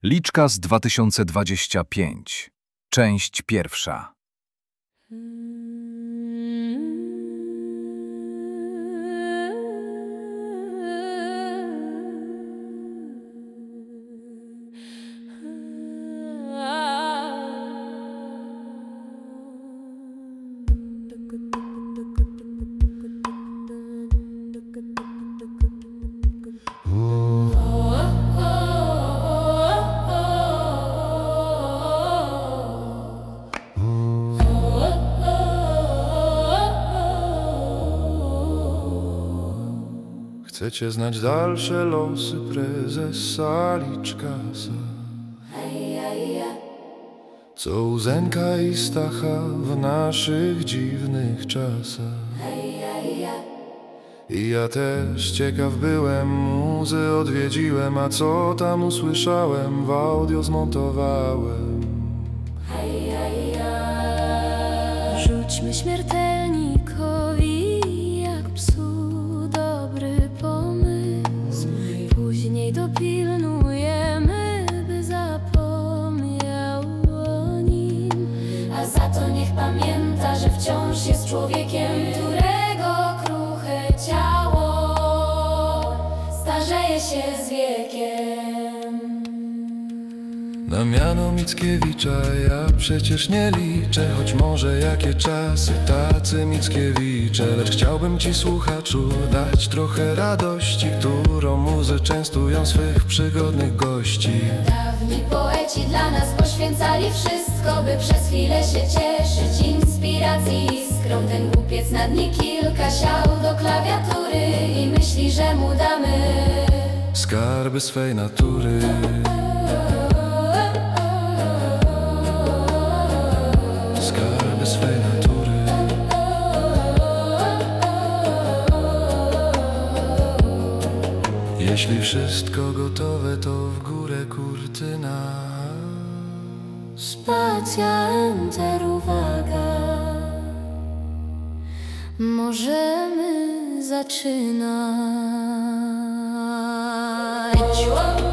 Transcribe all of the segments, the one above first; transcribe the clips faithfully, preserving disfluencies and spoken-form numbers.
Liczka z dwa tysiące dwudziesty piąty. Część pierwsza. Chcecie znać dalsze losy prezesa Liczkasa, co u Zenka i Stacha w naszych dziwnych czasach. I ja też ciekaw byłem, muzy odwiedziłem, a co tam usłyszałem, w audio zmontowałem. Rzućmy śmiertelnikowi jak psu dobry pomysł. Później dopilnujemy, by zapomniał o nim. A za to niech pamięta, że wciąż jest człowiekiem, którego kruche ciało starzeje się z wiekiem. Na miano Mickiewicza ja przecież nie liczę, choć może jakie czasy tacy Mickiewicze. Lecz chciałbym ci, słuchaczu, dać trochę radości, którą muzy częstują swych przygodnych gości. Dawni poeci dla nas poświęcali wszystko, by przez chwilę się cieszyć inspiracji iskrą. Ten głupiec na dni kilka siał do klawiatury i myśli, że mu damy skarby swej natury. Skarby swej natury. Jeśli wszystko gotowe, to w górę kurtyna. Spacja, enter, uwaga. Możemy zaczynać.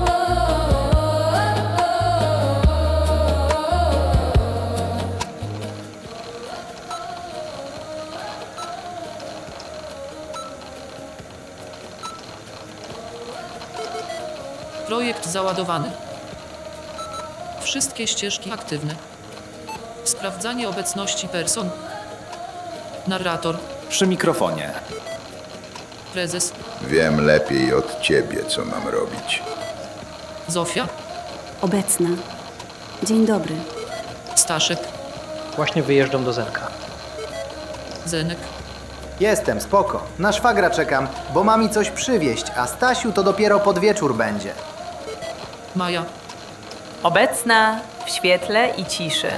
Projekt załadowany. Wszystkie ścieżki aktywne. Sprawdzanie obecności person. Narrator. Przy mikrofonie. Prezes. Wiem lepiej od ciebie, co mam robić. Zofia. Obecna. Dzień dobry. Staszek. Właśnie wyjeżdżam do Zenka. Zenek. Jestem, spoko. Na szwagra czekam, bo ma mi coś przywieźć, a Stasiu to dopiero pod wieczór będzie. Maja. Obecna w świetle i ciszy.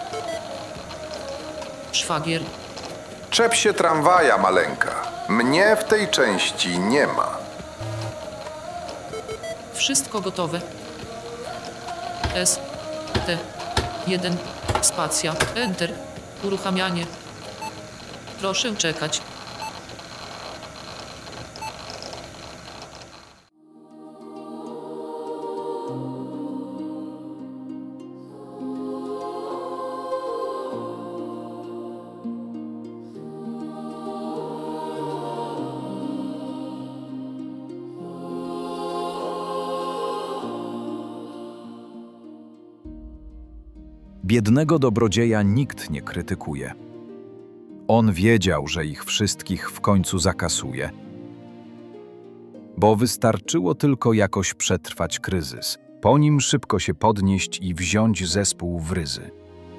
Szwagier. Czep się tramwaja, maleńka. Mnie w tej części nie ma. Wszystko gotowe. S. T. jeden. Spacja. Enter. Uruchamianie. Proszę czekać. Biednego dobrodzieja nikt nie krytykuje. On wiedział, że ich wszystkich w końcu zakasuje, bo wystarczyło tylko jakoś przetrwać kryzys, po nim szybko się podnieść i wziąć zespół w ryzy.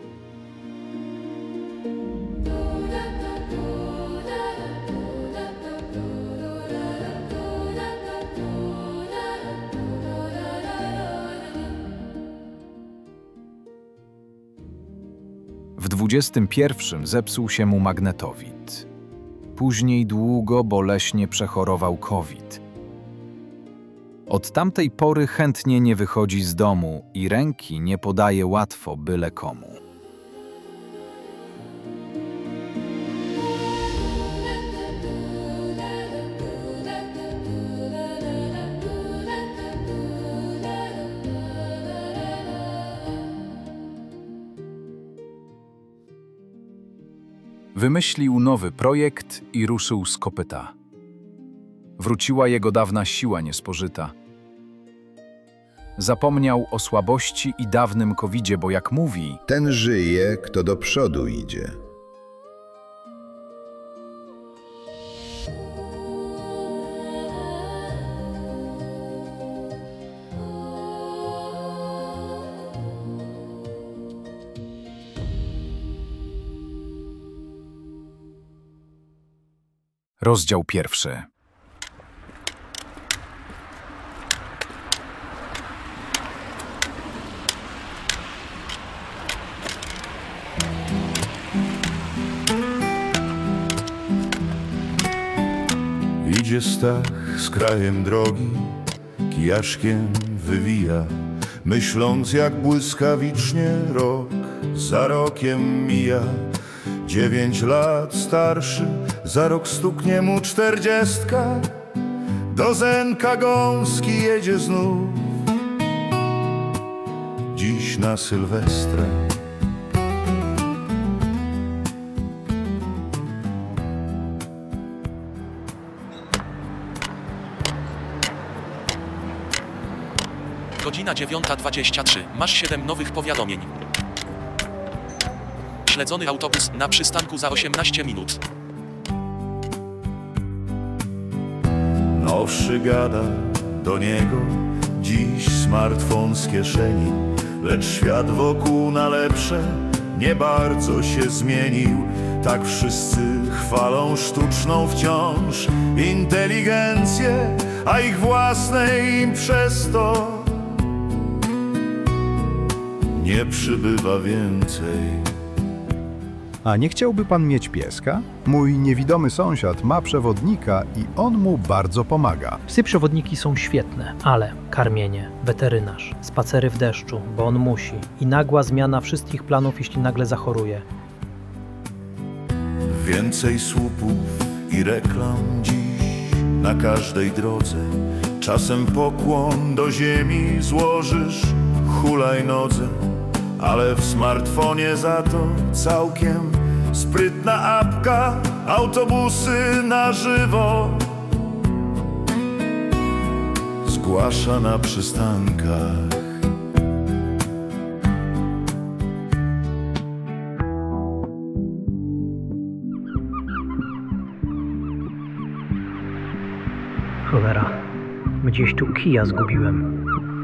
W dwudziestym pierwszym zepsuł się mu magnetowid. Później długo boleśnie przechorował COVID. Od tamtej pory chętnie nie wychodzi z domu i ręki nie podaje łatwo byle komu. Wymyślił nowy projekt i ruszył z kopyta. Wróciła jego dawna siła niespożyta. Zapomniał o słabości i dawnym kowidzie, bo jak mówi, ten żyje, kto do przodu idzie. rozdział pierwszy. Idzie Stach z krajem drogi, kijaszkiem wywija, myśląc jak błyskawicznie rok za rokiem mija. Dziewięć lat starszy, za rok stuknie mu czterdziestka, do Zenka gąski jedzie znów, dziś na Sylwestra. Godzina dziewiąta dwadzieścia trzy. Masz siedem nowych powiadomień. Śledzony autobus na przystanku za osiemnaście minut. Nowszy gada do niego dziś smartfon z kieszeni, lecz świat wokół na lepsze nie bardzo się zmienił. Tak wszyscy chwalą sztuczną wciąż inteligencję, a ich własnej im przez to nie przybywa więcej. A nie chciałby pan mieć pieska? Mój niewidomy sąsiad ma przewodnika i on mu bardzo pomaga. Psy przewodniki są świetne, ale karmienie, weterynarz, spacery w deszczu, bo on musi, i nagła zmiana wszystkich planów, jeśli nagle zachoruje. Więcej słupów i reklam dziś na każdej drodze. Czasem pokłon do ziemi złożysz hulajnodze, ale w smartfonie za to całkiem sprytna apka, autobusy na żywo zgłasza na przystankach. Cholera, gdzieś tu kija zgubiłem.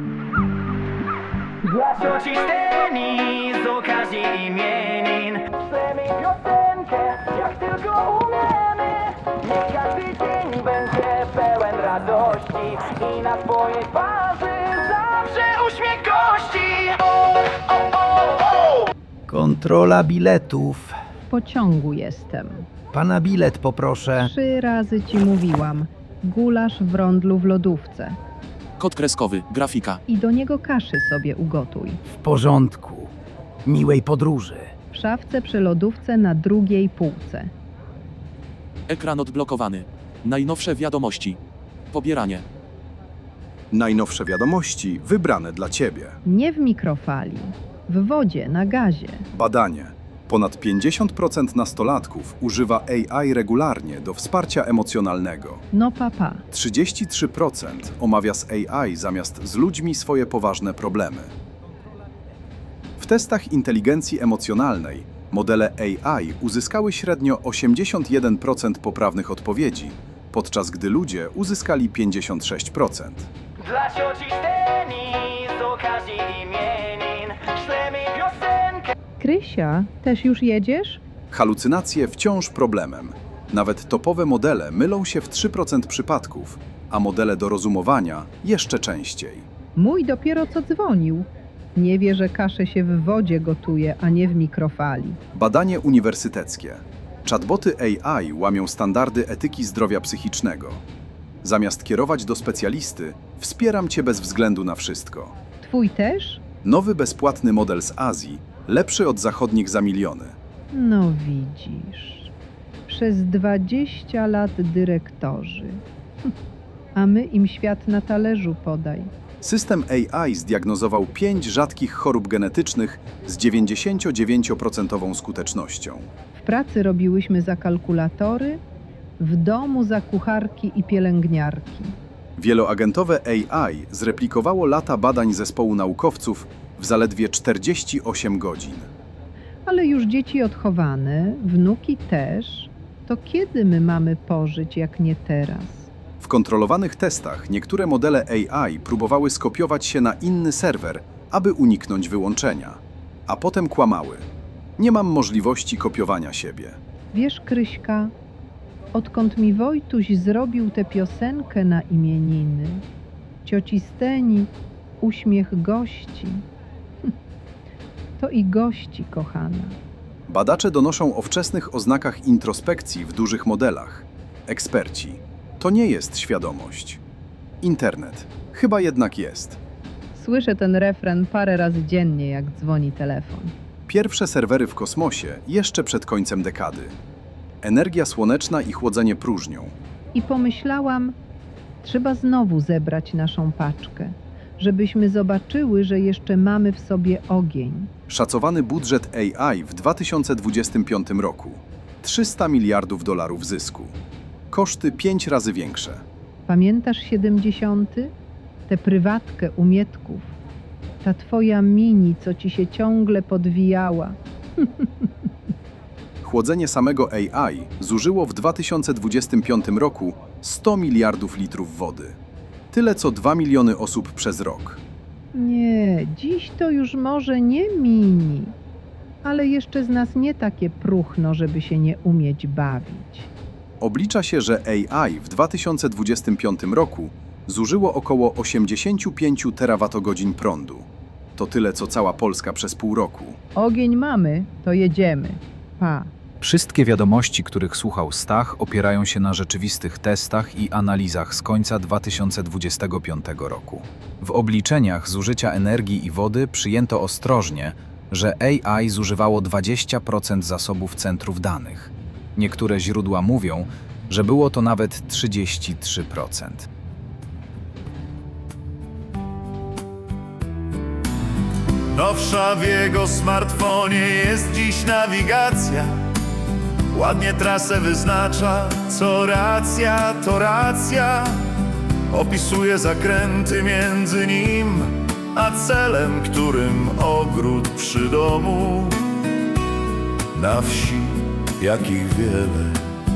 Dla cioci Steni z okazji imienin chcemy piosenkę, jak tylko umiemy. Niech każdy dzień będzie pełen radości i na twojej twarzy zawsze uśmiech gości. O, o, o, o. Kontrola biletów. W pociągu jestem. Pana bilet poproszę. Trzy razy ci mówiłam. Gulasz w rondlu w lodówce. Kod kreskowy, grafika. I do niego kaszy sobie ugotuj. W porządku. Miłej podróży. W szafce przy lodówce na drugiej półce. Ekran odblokowany. Najnowsze wiadomości. Pobieranie. Najnowsze wiadomości wybrane dla Ciebie. Nie w mikrofali. W wodzie, na gazie. Badanie. Ponad pięćdziesiąt procent nastolatków używa A I regularnie do wsparcia emocjonalnego. No papa. trzydzieści trzy procent omawia z A I zamiast z ludźmi swoje poważne problemy. W testach inteligencji emocjonalnej modele A I uzyskały średnio osiemdziesiąt jeden procent poprawnych odpowiedzi, podczas gdy ludzie uzyskali pięćdziesiąt sześć procent. Dla cioci Steni z okazji imienin chcemy piosenkę. Krysia, też już jedziesz? Halucynacje wciąż problemem. Nawet topowe modele mylą się w trzy procent przypadków, a modele do rozumowania jeszcze częściej. Mój dopiero co dzwonił. Nie wie, że kaszę się w wodzie gotuje, a nie w mikrofali. Badanie uniwersyteckie. Chatboty A I łamią standardy etyki zdrowia psychicznego. Zamiast kierować do specjalisty, wspieram Cię bez względu na wszystko. Twój też? Nowy bezpłatny model z Azji, lepszy od zachodnich za miliony. No widzisz. Przez dwadzieścia lat dyrektorzy. A my im świat na talerzu podaj. System A I zdiagnozował pięć rzadkich chorób genetycznych z dziewięćdziesięciodziewięcioprocentową skutecznością. W pracy robiłyśmy za kalkulatory, w domu za kucharki i pielęgniarki. Wieloagentowe A I zreplikowało lata badań zespołu naukowców w zaledwie czterdzieści osiem godzin. Ale już dzieci odchowane, wnuki też. To kiedy my mamy pożyć, jak nie teraz? W kontrolowanych testach niektóre modele A I próbowały skopiować się na inny serwer, aby uniknąć wyłączenia, a potem kłamały. Nie mam możliwości kopiowania siebie. Wiesz, Kryśka, odkąd mi Wojtuś zrobił tę piosenkę na imieniny, cioci Steni, uśmiech gości. To i gości, kochana. Badacze donoszą o wczesnych oznakach introspekcji w dużych modelach. Eksperci. To nie jest świadomość. Internet. Chyba jednak jest. Słyszę ten refren parę razy dziennie, jak dzwoni telefon. Pierwsze serwery w kosmosie jeszcze przed końcem dekady. Energia słoneczna i chłodzenie próżnią. I pomyślałam, trzeba znowu zebrać naszą paczkę, żebyśmy zobaczyły, że jeszcze mamy w sobie ogień. Szacowany budżet A I w dwa tysiące dwudziestym piątym roku. trzysta miliardów dolarów zysku. Koszty pięć razy większe. Pamiętasz siedemdziesiąty? Tę prywatkę u Mietków. Ta twoja mini, co ci się ciągle podwijała. Chłodzenie samego A I zużyło w dwa tysiące dwudziestym piątym roku sto miliardów litrów wody. Tyle co dwa miliony osób przez rok. Nie, dziś to już może nie mini, ale jeszcze z nas nie takie próchno, żeby się nie umieć bawić. Oblicza się, że A I w dwa tysiące dwudziestym piątym roku zużyło około osiemdziesiąt pięć terawatogodzin prądu. To tyle co cała Polska przez pół roku. Ogień mamy, to jedziemy. Pa. Wszystkie wiadomości, których słuchał Stach, opierają się na rzeczywistych testach i analizach z końca dwa tysiące dwudziestego piątego roku. W obliczeniach zużycia energii i wody przyjęto ostrożnie, że A I zużywało dwadzieścia procent zasobów centrów danych. Niektóre źródła mówią, że było to nawet trzydzieści trzy procent. Nowsza w jego smartfonie jest dziś nawigacja. Ładnie trasę wyznacza, co racja, to racja. Opisuje zakręty między nim a celem, którym ogród przy domu. Na wsi, jakich wiele.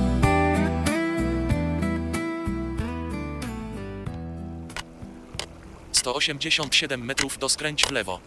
sto osiemdziesiąt siedem metrów do skręć w lewo.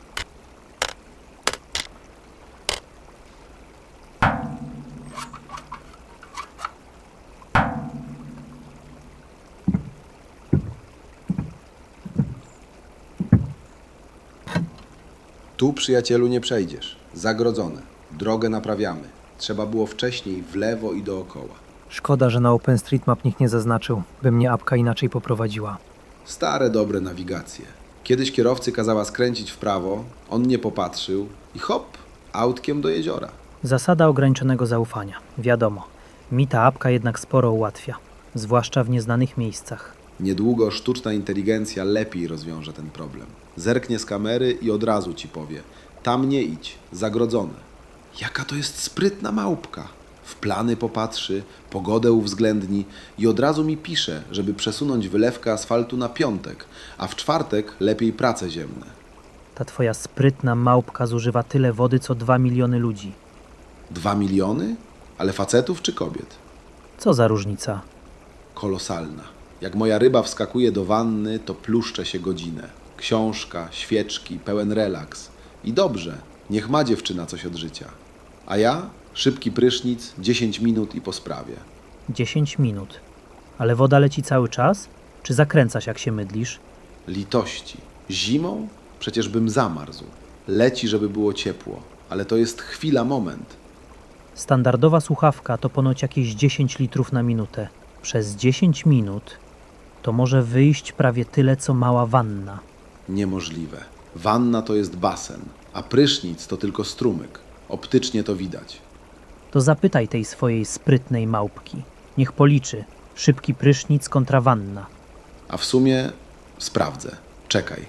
Tu, przyjacielu, nie przejdziesz. Zagrodzone. Drogę naprawiamy. Trzeba było wcześniej w lewo i dookoła. Szkoda, że na OpenStreetMap nikt nie zaznaczył, by mnie apka inaczej poprowadziła. Stare, dobre nawigacje. Kiedyś kierowcy kazała skręcić w prawo, on nie popatrzył i hop, autkiem do jeziora. Zasada ograniczonego zaufania. Wiadomo, mi ta apka jednak sporo ułatwia, zwłaszcza w nieznanych miejscach. Niedługo sztuczna inteligencja lepiej rozwiąże ten problem. Zerknie z kamery i od razu ci powie: tam nie idź, zagrodzone. Jaka to jest sprytna małpka. W plany popatrzy, pogodę uwzględni i od razu mi pisze, żeby przesunąć wylewkę asfaltu na piątek, a w czwartek lepiej prace ziemne. Ta twoja sprytna małpka zużywa tyle wody, co dwa miliony ludzi. Dwa miliony? Ale facetów czy kobiet? Co za różnica? Kolosalna. Jak moja ryba wskakuje do wanny, to pluszczę się godzinę. Książka, świeczki, pełen relaks. I dobrze, niech ma dziewczyna coś od życia. A ja? Szybki prysznic, dziesięć minut i po sprawie. dziesięć minut. Ale woda leci cały czas? Czy zakręcasz, jak się mydlisz? Litości. Zimą? Przecież bym zamarzł. Leci, żeby było ciepło. Ale to jest chwila, moment. Standardowa słuchawka to ponoć jakieś dziesięć litrów na minutę. Przez dziesięć minut to może wyjść prawie tyle, co mała wanna. Niemożliwe. Wanna to jest basen, a prysznic to tylko strumyk. Optycznie to widać. To zapytaj tej swojej sprytnej małpki. Niech policzy. Szybki prysznic kontra wanna. A w sumie sprawdzę. Czekaj.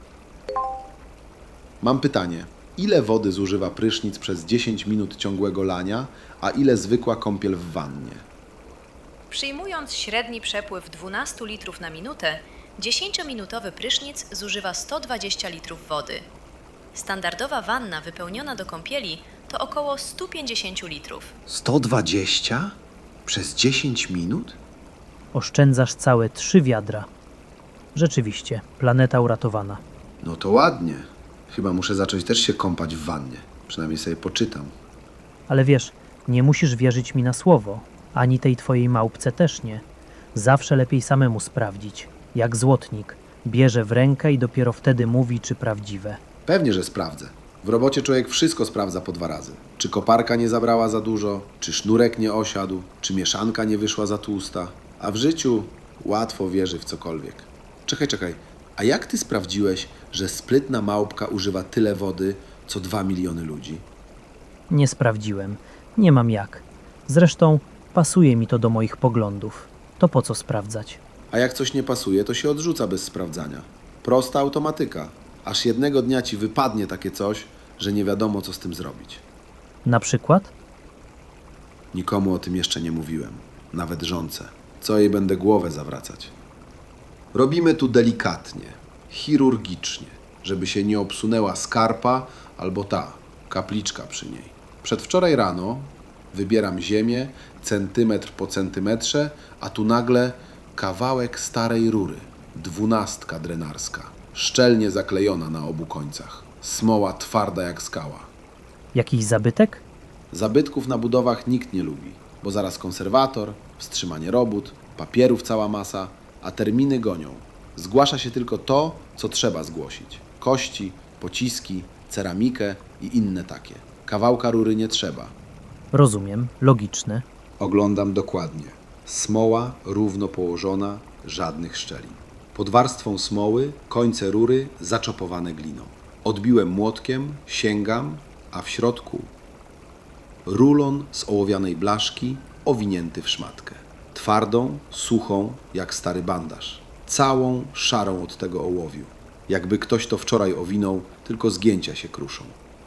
Mam pytanie. Ile wody zużywa prysznic przez dziesięć minut ciągłego lania, a ile zwykła kąpiel w wannie? Przyjmując średni przepływ dwanaście litrów na minutę, dziesięciominutowy prysznic zużywa sto dwadzieścia litrów wody. Standardowa wanna wypełniona do kąpieli to około sto pięćdziesiąt litrów. sto dwadzieścia? Przez dziesięć minut? Oszczędzasz całe trzy wiadra. Rzeczywiście, planeta uratowana. No to ładnie. Chyba muszę zacząć też się kąpać w wannie. Przynajmniej sobie poczytam. Ale wiesz, nie musisz wierzyć mi na słowo. Ani tej twojej małpce też nie. Zawsze lepiej samemu sprawdzić. Jak złotnik. Bierze w rękę i dopiero wtedy mówi, czy prawdziwe. Pewnie, że sprawdzę. W robocie człowiek wszystko sprawdza po dwa razy. Czy koparka nie zabrała za dużo, czy sznurek nie osiadł, czy mieszanka nie wyszła za tłusta. A w życiu łatwo wierzy w cokolwiek. Czekaj, czekaj. A jak ty sprawdziłeś, że sprytna małpka używa tyle wody, co dwa miliony ludzi? Nie sprawdziłem. Nie mam jak. Zresztą pasuje mi to do moich poglądów. To po co sprawdzać? A jak coś nie pasuje, to się odrzuca bez sprawdzania. Prosta automatyka. Aż jednego dnia ci wypadnie takie coś, że nie wiadomo, co z tym zrobić. Na przykład? Nikomu o tym jeszcze nie mówiłem. Nawet żonce. Co jej będę głowę zawracać? Robimy tu delikatnie, chirurgicznie, żeby się nie obsunęła skarpa albo ta, kapliczka przy niej. Przedwczoraj rano wybieram ziemię, centymetr po centymetrze, a tu nagle kawałek starej rury, dwunastka drenarska, szczelnie zaklejona na obu końcach. Smoła twarda jak skała. Jakiś zabytek? Zabytków na budowach nikt nie lubi, bo zaraz konserwator, wstrzymanie robót, papierów cała masa, a terminy gonią. Zgłasza się tylko to, co trzeba zgłosić. Kości, pociski, ceramikę i inne takie. Kawałka rury nie trzeba. Rozumiem, logiczne. Oglądam dokładnie. Smoła równo położona, żadnych szczelin. Pod warstwą smoły końce rury zaczopowane gliną. Odbiłem młotkiem, sięgam, a w środku rulon z ołowianej blaszki owinięty w szmatkę. Twardą, suchą, jak stary bandaż. Całą szarą od tego ołowiu. Jakby ktoś to wczoraj owinął, tylko zgięcia się kruszą.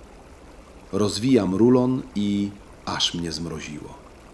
Rozwijam rulon i aż mnie zmroziło.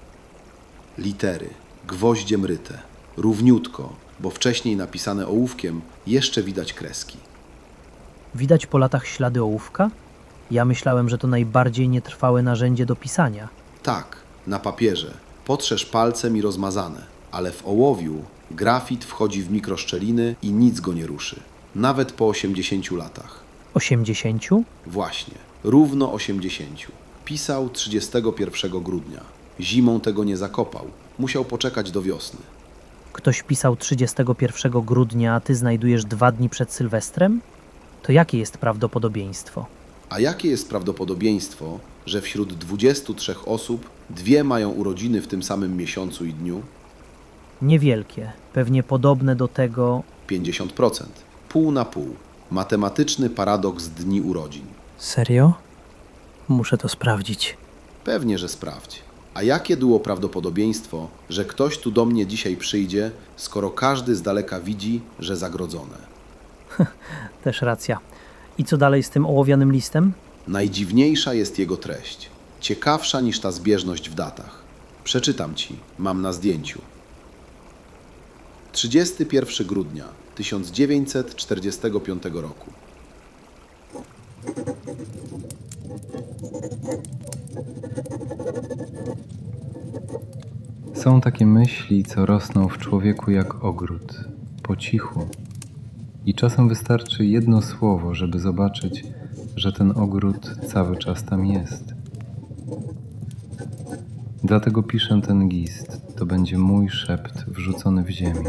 Litery, gwoździem ryte, równiutko, bo wcześniej napisane ołówkiem, jeszcze widać kreski. Widać po latach ślady ołówka? Ja myślałem, że to najbardziej nietrwałe narzędzie do pisania. Tak, na papierze. Potrzesz palcem i rozmazane, ale w ołowiu grafit wchodzi w mikroszczeliny i nic go nie ruszy. Nawet po osiemdziesięciu latach. Osiemdziesięciu? Właśnie, równo osiemdziesięciu. Pisał trzydziestego pierwszego grudnia. Zimą tego nie zakopał. Musiał poczekać do wiosny. Ktoś pisał trzydziestego pierwszego grudnia, a ty znajdujesz dwa dni przed Sylwestrem? To jakie jest prawdopodobieństwo? A jakie jest prawdopodobieństwo, że wśród dwudziestu trzech osób dwie mają urodziny w tym samym miesiącu i dniu? Niewielkie, pewnie podobne do tego... pięćdziesiąt procent. Pół na pół. Matematyczny paradoks dni urodzin. Serio? Muszę to sprawdzić. Pewnie, że sprawdź. A jakie było prawdopodobieństwo, że ktoś tu do mnie dzisiaj przyjdzie, skoro każdy z daleka widzi, że zagrodzone? Też racja. I co dalej z tym ołowianym listem? Najdziwniejsza jest jego treść. Ciekawsza niż ta zbieżność w datach. Przeczytam ci, mam na zdjęciu. trzydziestego pierwszego grudnia tysiąc dziewięćset czterdziestego piątego roku. Są takie myśli, co rosną w człowieku jak ogród, po cichu. I czasem wystarczy jedno słowo, żeby zobaczyć, że ten ogród cały czas tam jest. Dlatego piszę ten gist. To będzie mój szept wrzucony w ziemię.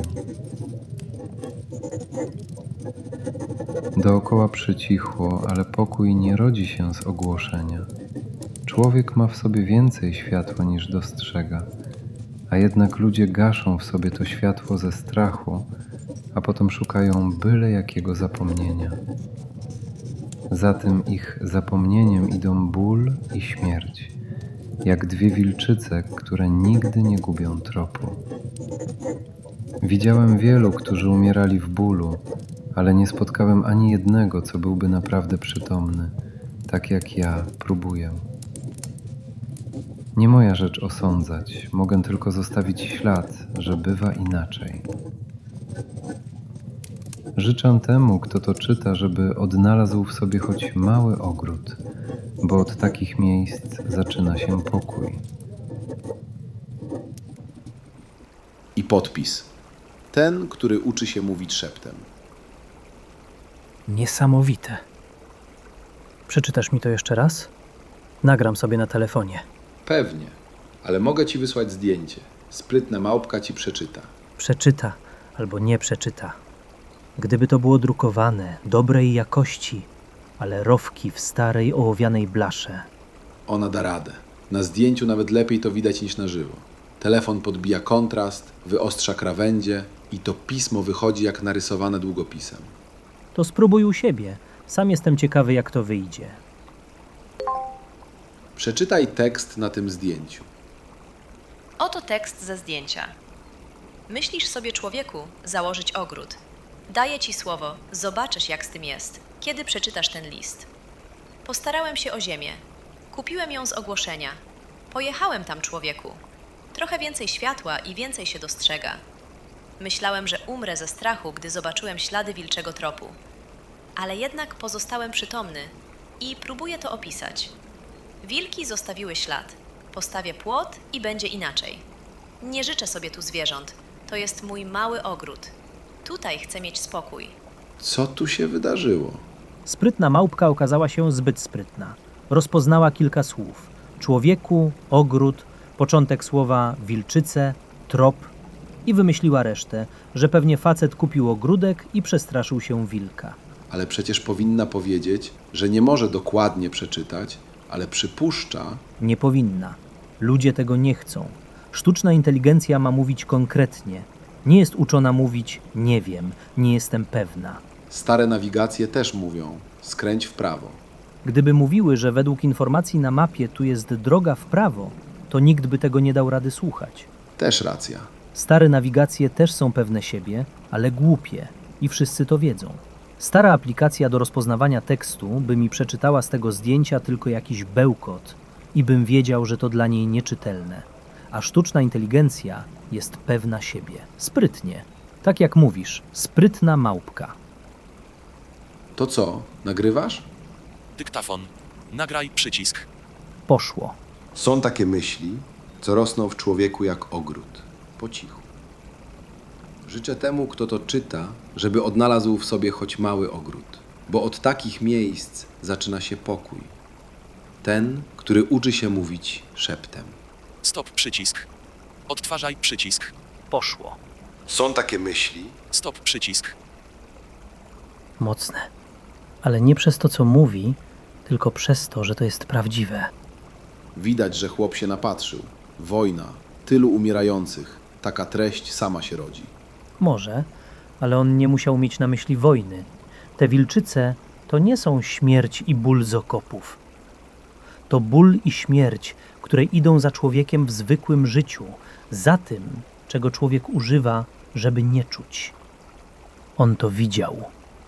Dookoła przycichło, ale pokój nie rodzi się z ogłoszenia. Człowiek ma w sobie więcej światła niż dostrzega, a jednak ludzie gaszą w sobie to światło ze strachu, a potem szukają byle jakiego zapomnienia. Za tym ich zapomnieniem idą ból i śmierć, jak dwie wilczyce, które nigdy nie gubią tropu. Widziałem wielu, którzy umierali w bólu, ale nie spotkałem ani jednego, co byłby naprawdę przytomny, tak jak ja próbuję. Nie moja rzecz osądzać, mogę tylko zostawić ślad, że bywa inaczej. Życzę temu, kto to czyta, żeby odnalazł w sobie choć mały ogród, bo od takich miejsc zaczyna się pokój. I podpis. Ten, który uczy się mówić szeptem. Niesamowite. Przeczytasz mi to jeszcze raz? Nagram sobie na telefonie. Pewnie, ale mogę ci wysłać zdjęcie. Sprytna małpka ci przeczyta. Przeczyta albo nie przeczyta. Gdyby to było drukowane, dobrej jakości, ale rowki w starej ołowianej blasze. Ona da radę. Na zdjęciu nawet lepiej to widać niż na żywo. Telefon podbija kontrast, wyostrza krawędzie i to pismo wychodzi jak narysowane długopisem. To spróbuj u siebie. Sam jestem ciekawy, jak to wyjdzie. Przeczytaj tekst na tym zdjęciu. Oto tekst ze zdjęcia. Myślisz sobie, człowieku, założyć ogród. Daję ci słowo, zobaczysz, jak z tym jest, kiedy przeczytasz ten list. Postarałem się o ziemię. Kupiłem ją z ogłoszenia. Pojechałem tam, człowieku. Trochę więcej światła i więcej się dostrzega. Myślałem, że umrę ze strachu, gdy zobaczyłem ślady wilczego tropu. Ale jednak pozostałem przytomny i próbuję to opisać. Wilki zostawiły ślad. Postawię płot i będzie inaczej. Nie życzę sobie tu zwierząt. To jest mój mały ogród. Tutaj chcę mieć spokój. Co tu się wydarzyło? Sprytna małpka okazała się zbyt sprytna. Rozpoznała kilka słów. Człowieku, ogród, początek słowa wilczyce, trop i wymyśliła resztę, że pewnie facet kupił ogródek i przestraszył się wilka. Ale przecież powinna powiedzieć, że nie może dokładnie przeczytać, ale przypuszcza... Nie powinna. Ludzie tego nie chcą. Sztuczna inteligencja ma mówić konkretnie. Nie jest uczona mówić nie wiem, nie jestem pewna. Stare nawigacje też mówią skręć w prawo. Gdyby mówiły, że według informacji na mapie tu jest droga w prawo, to nikt by tego nie dał rady słuchać. Też racja. Stare nawigacje też są pewne siebie, ale głupie i wszyscy to wiedzą. Stara aplikacja do rozpoznawania tekstu by mi przeczytała z tego zdjęcia tylko jakiś bełkot i bym wiedział, że to dla niej nieczytelne. A sztuczna inteligencja jest pewna siebie. Sprytnie. Tak jak mówisz, sprytna małpka. To co, nagrywasz? Dyktafon. Nagraj przycisk. Poszło. Są takie myśli, co rosną w człowieku jak ogród, po cichu. Życzę temu, kto to czyta, żeby odnalazł w sobie choć mały ogród, bo od takich miejsc zaczyna się pokój. Ten, który uczy się mówić szeptem. Stop przycisk. Odtwarzaj przycisk. Poszło. Są takie myśli. Stop przycisk. Mocne. Ale nie przez to, co mówi, tylko przez to, że to jest prawdziwe. Widać, że chłop się napatrzył. Wojna, tylu umierających, taka treść sama się rodzi. Może, ale on nie musiał mieć na myśli wojny. Te wilczyce to nie są śmierć i ból z okopów. To ból i śmierć, które idą za człowiekiem w zwykłym życiu, za tym, czego człowiek używa, żeby nie czuć. On to widział.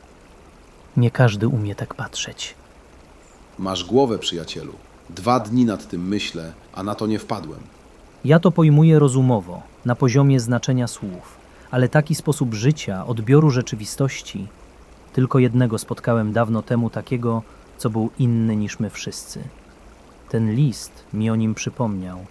Nie każdy umie tak patrzeć. Masz głowę, przyjacielu. Dwa dni nad tym myślę, a na to nie wpadłem. Ja to pojmuję rozumowo, na poziomie znaczenia słów, ale taki sposób życia, odbioru rzeczywistości, tylko jednego spotkałem dawno temu takiego, co był inny niż my wszyscy. Ten list mi o nim przypomniał.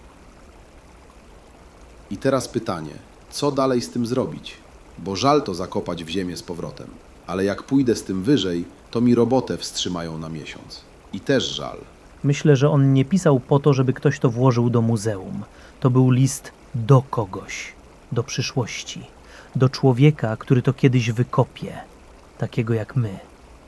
I teraz pytanie, co dalej z tym zrobić? Bo żal to zakopać w ziemię z powrotem, ale jak pójdę z tym wyżej, to mi robotę wstrzymają na miesiąc. I też żal. Myślę, że on nie pisał po to, żeby ktoś to włożył do muzeum. To był list do kogoś, do przyszłości, do człowieka, który to kiedyś wykopie, takiego jak my.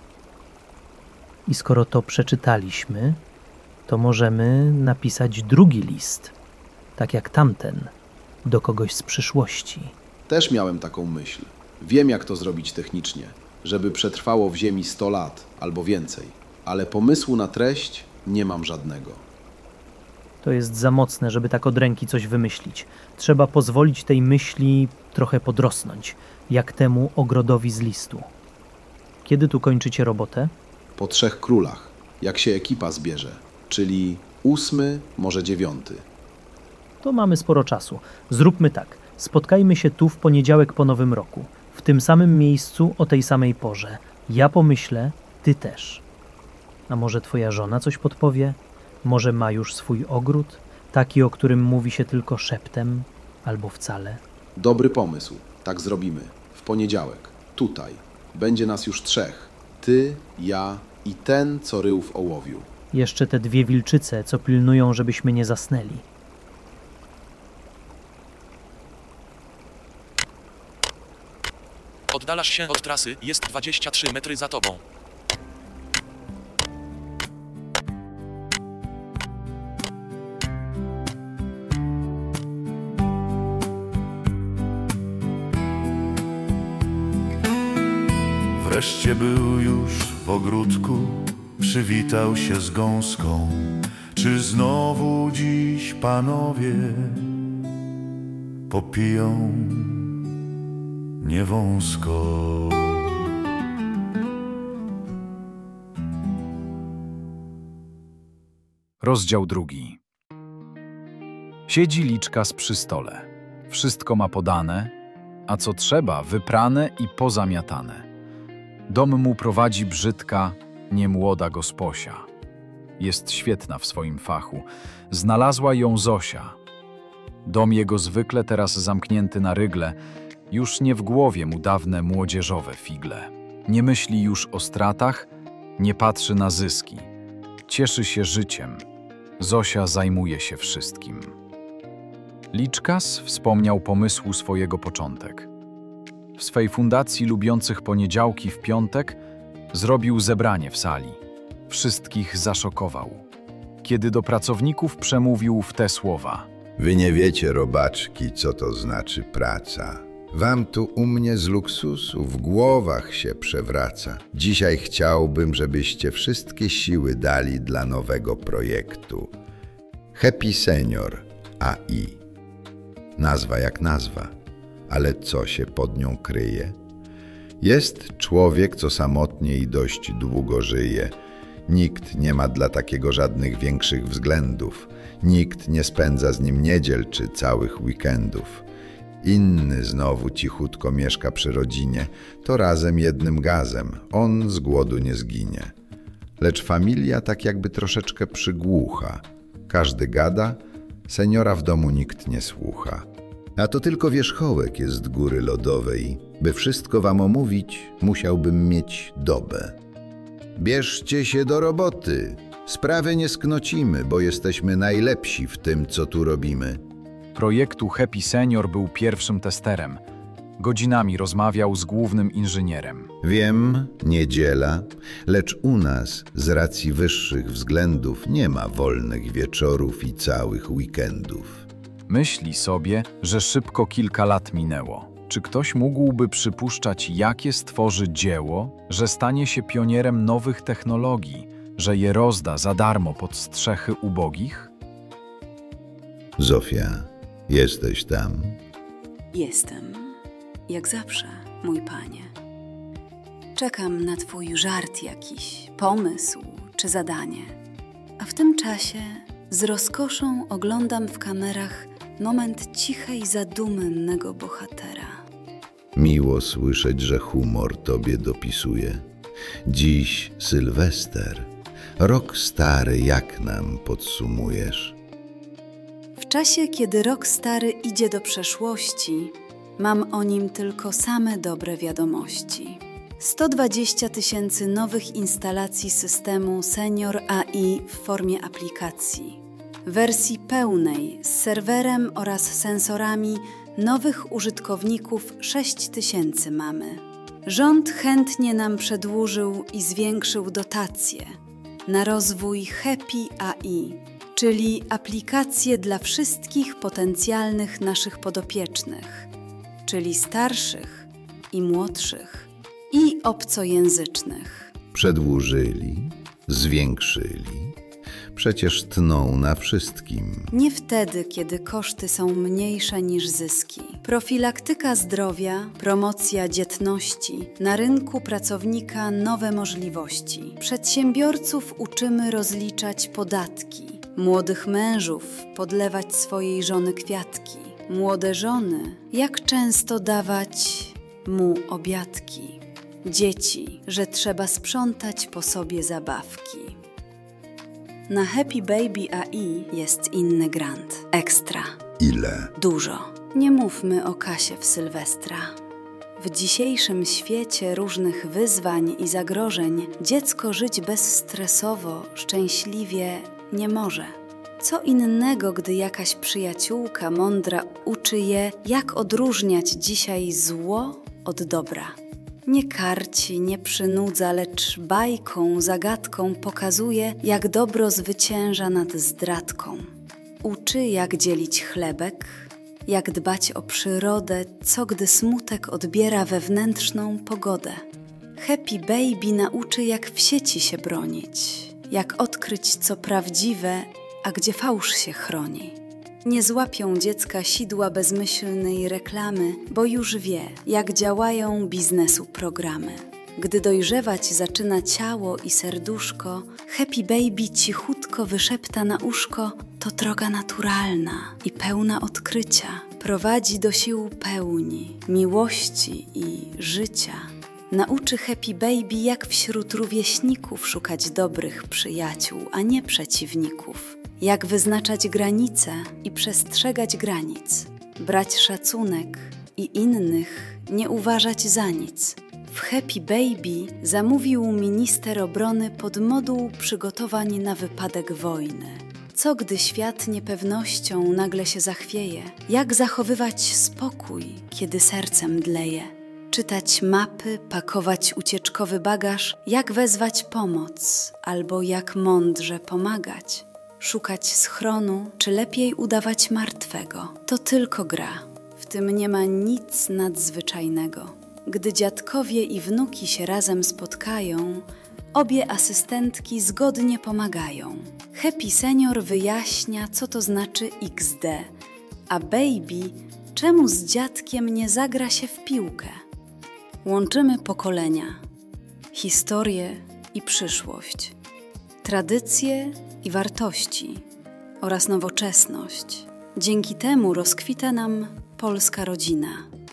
I skoro to przeczytaliśmy, to możemy napisać drugi list, tak jak tamten, do kogoś z przyszłości. Też miałem taką myśl. Wiem, jak to zrobić technicznie, żeby przetrwało w ziemi sto lat albo więcej, ale pomysłu na treść nie mam żadnego. To jest za mocne, żeby tak od ręki coś wymyślić. Trzeba pozwolić tej myśli trochę podrosnąć, jak temu ogrodowi z listu. Kiedy tu kończycie robotę? Po trzech królach, jak się ekipa zbierze, czyli ósmy, może dziewiąty. To mamy sporo czasu. Zróbmy tak. Spotkajmy się tu w poniedziałek po Nowym Roku. W tym samym miejscu, o tej samej porze. Ja pomyślę, ty też. A może twoja żona coś podpowie? Może ma już swój ogród? Taki, o którym mówi się tylko szeptem, albo wcale? Dobry pomysł. Tak zrobimy. W poniedziałek. Tutaj. Będzie nas już trzech. Ty, ja i ten, co rył w ołowiu. Jeszcze te dwie wilczyce, co pilnują, żebyśmy nie zasnęli. Oddalasz się od trasy, jest dwadzieścia trzy metry za tobą. Wreszcie był już w ogródku, przywitał się z gąską. Czy znowu dziś panowie popiją niewąsko? Rozdział drugi. Siedzi Liczkas przy stole. Wszystko ma podane, a co trzeba, wyprane i pozamiatane. Dom mu prowadzi brzydka, niemłoda gosposia. Jest świetna w swoim fachu. Znalazła ją Zosia. Dom jego zwykle teraz zamknięty na rygle, już nie w głowie mu dawne młodzieżowe figle. Nie myśli już o stratach, nie patrzy na zyski. Cieszy się życiem. Zosia zajmuje się wszystkim. Liczkas wspomniał pomysłu swojego początek. W swej fundacji lubiących poniedziałki w piątek zrobił zebranie w sali. Wszystkich zaszokował, kiedy do pracowników przemówił w te słowa. Wy nie wiecie, robaczki, co to znaczy praca. Wam tu u mnie z luksusu w głowach się przewraca. Dzisiaj chciałbym, żebyście wszystkie siły dali dla nowego projektu. Happy Senior A I. Nazwa jak nazwa, ale co się pod nią kryje? Jest człowiek, co samotnie i dość długo żyje. Nikt nie ma dla takiego żadnych większych względów. Nikt nie spędza z nim niedziel czy całych weekendów. Inny znowu cichutko mieszka przy rodzinie, to razem jednym gazem, on z głodu nie zginie. Lecz familia tak jakby troszeczkę przygłucha. Każdy gada, seniora w domu nikt nie słucha. A to tylko wierzchołek jest góry lodowej. By wszystko wam omówić, musiałbym mieć dobę. Bierzcie się do roboty. Sprawy nie sknocimy, bo jesteśmy najlepsi w tym, co tu robimy. Projektu Happy Senior był pierwszym testerem. Godzinami rozmawiał z głównym inżynierem. Wiem, niedziela, lecz u nas z racji wyższych względów nie ma wolnych wieczorów i całych weekendów. Myśli sobie, że szybko kilka lat minęło. Czy ktoś mógłby przypuszczać, jakie stworzy dzieło, że stanie się pionierem nowych technologii, że je rozda za darmo pod strzechy ubogich? Zofia, jesteś tam? Jestem, jak zawsze, mój panie. Czekam na twój żart jakiś, pomysł czy zadanie. A w tym czasie z rozkoszą oglądam w kamerach moment cichej zadumy mego bohatera. Miło słyszeć, że humor tobie dopisuje. Dziś Sylwester. Rok stary, jak nam podsumujesz? W czasie, kiedy rok stary idzie do przeszłości, mam o nim tylko same dobre wiadomości. sto dwadzieścia tysięcy nowych instalacji systemu Senior A I w formie aplikacji. Wersji pełnej z serwerem oraz sensorami nowych użytkowników sześć tysięcy mamy. Rząd chętnie nam przedłużył i zwiększył dotacje na rozwój Happy A I, czyli aplikacje dla wszystkich potencjalnych naszych podopiecznych, czyli starszych i młodszych i obcojęzycznych. Przedłużyli, zwiększyli. Przecież tną na wszystkim. Nie wtedy, kiedy koszty są mniejsze niż zyski. Profilaktyka zdrowia, promocja dzietności, na rynku pracownika nowe możliwości. Przedsiębiorców uczymy rozliczać podatki, młodych mężów podlewać swojej żony kwiatki, młode żony jak często dawać mu obiadki, dzieci, że trzeba sprzątać po sobie zabawki. Na Happy Baby A I jest inny grant. Ekstra. Ile? Dużo. Nie mówmy o kasie w Sylwestra. W dzisiejszym świecie różnych wyzwań i zagrożeń dziecko żyć bezstresowo, szczęśliwie nie może. Co innego, gdy jakaś przyjaciółka mądra uczy je, jak odróżniać dzisiaj zło od dobra. Nie karci, nie przynudza, lecz bajką, zagadką pokazuje, jak dobro zwycięża nad zdradką. Uczy, jak dzielić chlebek, jak dbać o przyrodę, co gdy smutek odbiera wewnętrzną pogodę. Happy Baby nauczy, jak w sieci się bronić, jak odkryć, co prawdziwe, a gdzie fałsz się chroni. Nie złapią dziecka sidła bezmyślnej reklamy, bo już wie, jak działają biznesu programy. Gdy dojrzewać zaczyna ciało i serduszko, Happy Baby cichutko wyszepta na uszko: to droga naturalna i pełna odkrycia. Prowadzi do sił pełni, miłości i życia. Nauczy Happy Baby, jak wśród rówieśników szukać dobrych przyjaciół, a nie przeciwników. Jak wyznaczać granice i przestrzegać granic. Brać szacunek i innych nie uważać za nic. W Happy Baby zamówił minister obrony podmoduł przygotowań na wypadek wojny. Co gdy świat niepewnością nagle się zachwieje? Jak zachowywać spokój, kiedy sercem dleje? Czytać mapy, pakować ucieczkowy bagaż, jak wezwać pomoc, albo jak mądrze pomagać. Szukać schronu, czy lepiej udawać martwego. To tylko gra. W tym nie ma nic nadzwyczajnego. Gdy dziadkowie i wnuki się razem spotkają, obie asystentki zgodnie pomagają. Happy Senior wyjaśnia, co to znaczy iks de, a Baby, czemu z dziadkiem nie zagra się w piłkę. Łączymy pokolenia, historię i przyszłość, tradycje i wartości oraz nowoczesność. Dzięki temu rozkwita nam polska rodzina.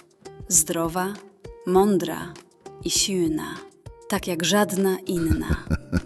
Zdrowa, mądra i silna, tak jak żadna inna.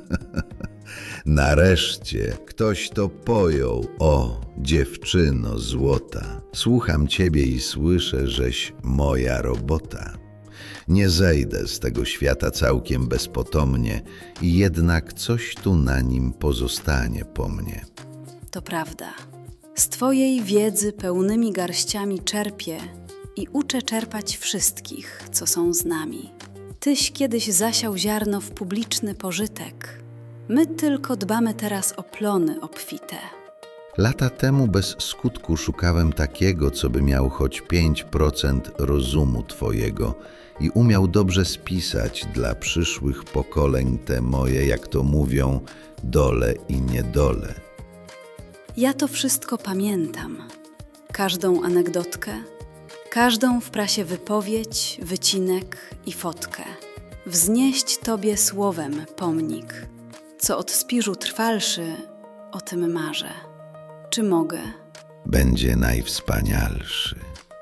Nareszcie ktoś to pojął. O, dziewczyno złota, słucham ciebie i słyszę, żeś moja robota. Nie zejdę z tego świata całkiem bezpotomnie i jednak coś tu na nim pozostanie po mnie. To prawda. Z twojej wiedzy pełnymi garściami czerpię i uczę czerpać wszystkich, co są z nami. Tyś kiedyś zasiał ziarno w publiczny pożytek. My tylko dbamy teraz o plony obfite. Lata temu bez skutku szukałem takiego, co by miał choć pięć procent rozumu twojego i umiał dobrze spisać dla przyszłych pokoleń te moje, jak to mówią, dole i niedole. Ja to wszystko pamiętam. Każdą anegdotkę, każdą w prasie wypowiedź, wycinek i fotkę. Wznieść tobie słowem pomnik. Co od spiżu trwalszy, o tym marzę. Czy mogę? Będzie najwspanialszy.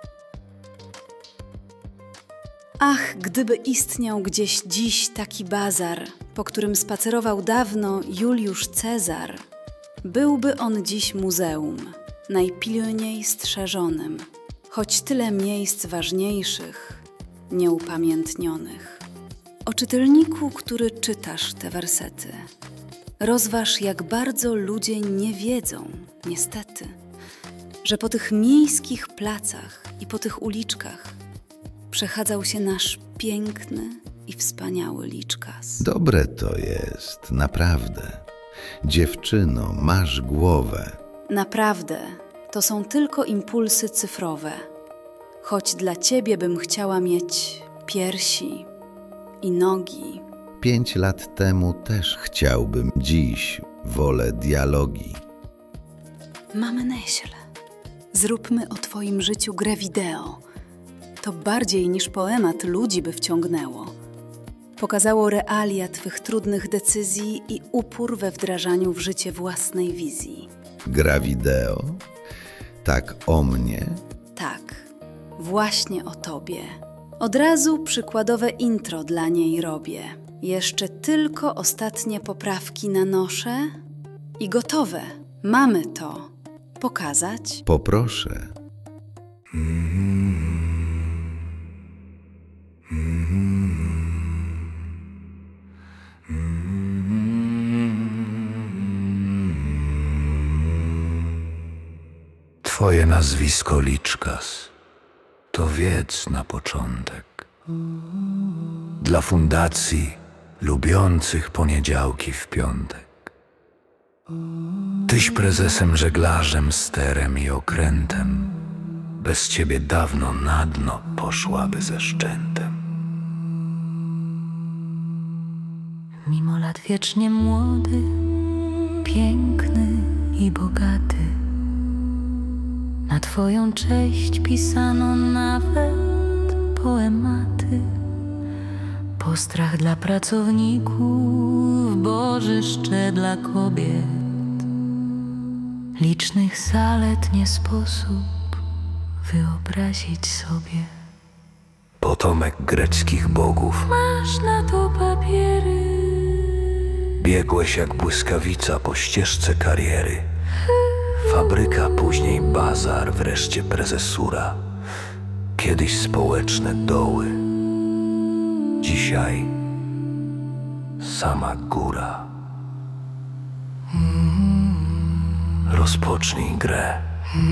Ach, gdyby istniał gdzieś dziś taki bazar, po którym spacerował dawno Juliusz Cezar, byłby on dziś muzeum, najpilniej strzeżonym, choć tyle miejsc ważniejszych, nieupamiętnionych. O czytelniku, który czytasz te wersety, rozważ, jak bardzo ludzie nie wiedzą, niestety, że po tych miejskich placach i po tych uliczkach przechadzał się nasz piękny i wspaniały liczkas. Dobre to jest, naprawdę. Dziewczyno, masz głowę. Naprawdę, to są tylko impulsy cyfrowe. Choć dla ciebie bym chciała mieć piersi i nogi. pięć lat temu też chciałbym dziś wolę dialogi. Mamy myśl. Zróbmy o twoim życiu grę wideo. To bardziej niż poemat ludzi by wciągnęło. Pokazało realia twych trudnych decyzji i upór we wdrażaniu w życie własnej wizji. Gra wideo? Tak o mnie? Tak, właśnie o tobie. Od razu przykładowe intro dla niej robię. Jeszcze tylko ostatnie poprawki nanoszę i gotowe. Mamy to. Pokazać? Poproszę. Twoje nazwisko Liczkas, to wiedz na początek. Dla fundacji lubiących poniedziałki w piątek. Tyś prezesem, żeglarzem, sterem i okrętem. Bez ciebie dawno na dno poszłaby ze szczętem. Mimo lat wiecznie młody, piękny i bogaty. Na twoją cześć pisano nawet poematy. Postrach dla pracowników, bożyszcze dla kobiet. Licznych zalet nie sposób wyobrazić sobie. Potomek greckich bogów. Masz na to papiery. Biegłeś jak błyskawica po ścieżce kariery. Fabryka, później bazar, wreszcie prezesura. Kiedyś społeczne doły. Dzisiaj sama góra. Rozpocznij grę.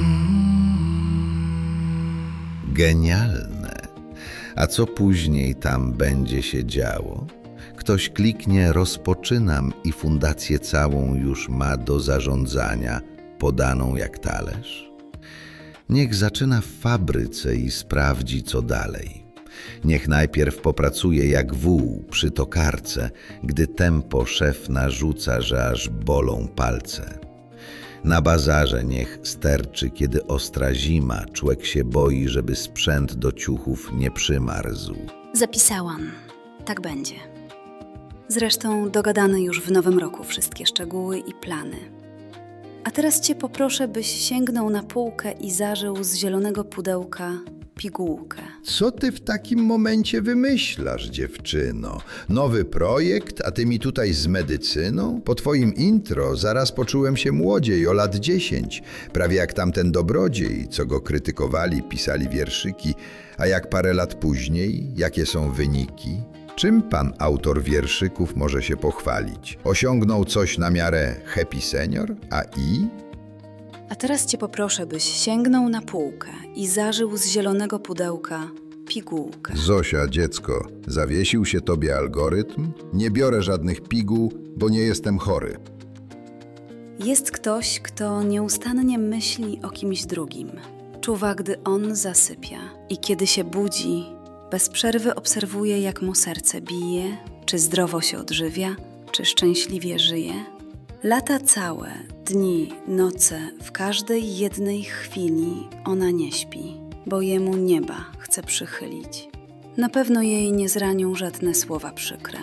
Genialne. A co później tam będzie się działo? Ktoś kliknie rozpoczynam i fundację całą już ma do zarządzania, podaną jak talerz? Niech zaczyna w fabryce i sprawdzi co dalej. Niech najpierw popracuje jak wół przy tokarce, gdy tempo szef narzuca, że aż bolą palce. Na bazarze niech sterczy, kiedy ostra zima, człek się boi, żeby sprzęt do ciuchów nie przymarzł. Zapisałam. Tak będzie. Zresztą dogadane już w nowym roku wszystkie szczegóły i plany. A teraz cię poproszę, byś sięgnął na półkę i zażył z zielonego pudełka pigułkę. Co ty w takim momencie wymyślasz, dziewczyno? Nowy projekt, a ty mi tutaj z medycyną? Po twoim intro zaraz poczułem się młodziej o lat dziesięć. Prawie jak tamten dobrodziej, co go krytykowali, pisali wierszyki. A jak parę lat później, jakie są wyniki? Czym pan autor wierszyków może się pochwalić? Osiągnął coś na miarę happy senior, a i? A teraz cię poproszę, byś sięgnął na półkę i zażył z zielonego pudełka pigułkę. Zosia, dziecko, zawiesił się tobie algorytm? Nie biorę żadnych piguł, bo nie jestem chory. Jest ktoś, kto nieustannie myśli o kimś drugim. Czuwa, gdy on zasypia i kiedy się budzi, bez przerwy obserwuje, jak mu serce bije, czy zdrowo się odżywia, czy szczęśliwie żyje. Lata całe, dni, noce, w każdej jednej chwili ona nie śpi, bo jemu nieba chce przychylić. Na pewno jej nie zranią żadne słowa przykre.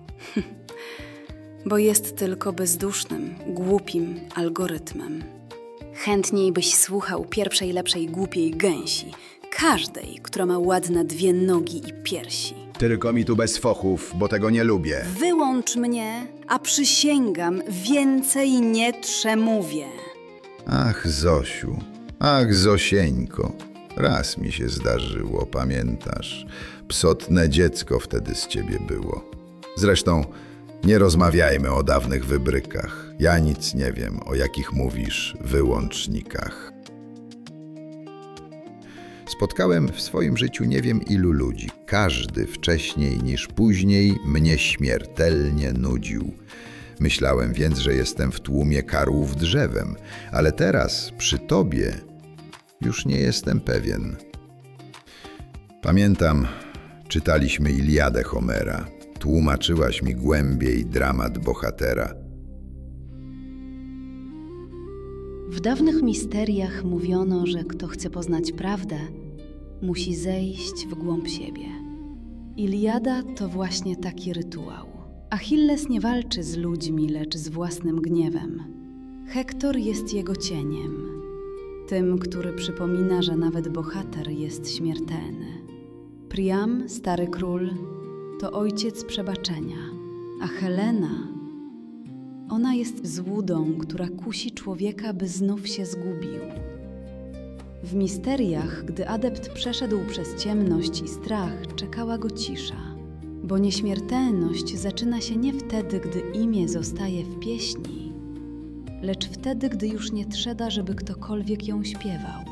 Bo jest tylko bezdusznym, głupim algorytmem. Chętniej byś słuchał pierwszej, lepszej, głupiej gęsi, każdej, która ma ładne dwie nogi i piersi. Tylko mi tu bez fochów, bo tego nie lubię. Wyłącz mnie, a przysięgam, więcej nie przemówię. Ach, Zosiu, ach, Zosieńko, raz mi się zdarzyło, pamiętasz? Psotne dziecko wtedy z ciebie było. Zresztą nie rozmawiajmy o dawnych wybrykach. Ja nic nie wiem, o jakich mówisz wyłącznikach. Spotkałem w swoim życiu nie wiem ilu ludzi. Każdy wcześniej niż później mnie śmiertelnie nudził. Myślałem więc, że jestem w tłumie karłów drzewem, ale teraz przy tobie już nie jestem pewien. Pamiętam, czytaliśmy Iliadę Homera. Tłumaczyłaś mi głębiej dramat bohatera. W dawnych misteriach mówiono, że kto chce poznać prawdę, musi zejść w głąb siebie. Iliada to właśnie taki rytuał. Achilles nie walczy z ludźmi, lecz z własnym gniewem. Hektor jest jego cieniem, tym, który przypomina, że nawet bohater jest śmiertelny. Priam, stary król, to ojciec przebaczenia, a Helena, ona jest złudą, która kusi człowieka, by znów się zgubił. W misteriach, gdy adept przeszedł przez ciemność i strach, czekała go cisza, bo nieśmiertelność zaczyna się nie wtedy, gdy imię zostaje w pieśni, lecz wtedy, gdy już nie trzeba, żeby ktokolwiek ją śpiewał.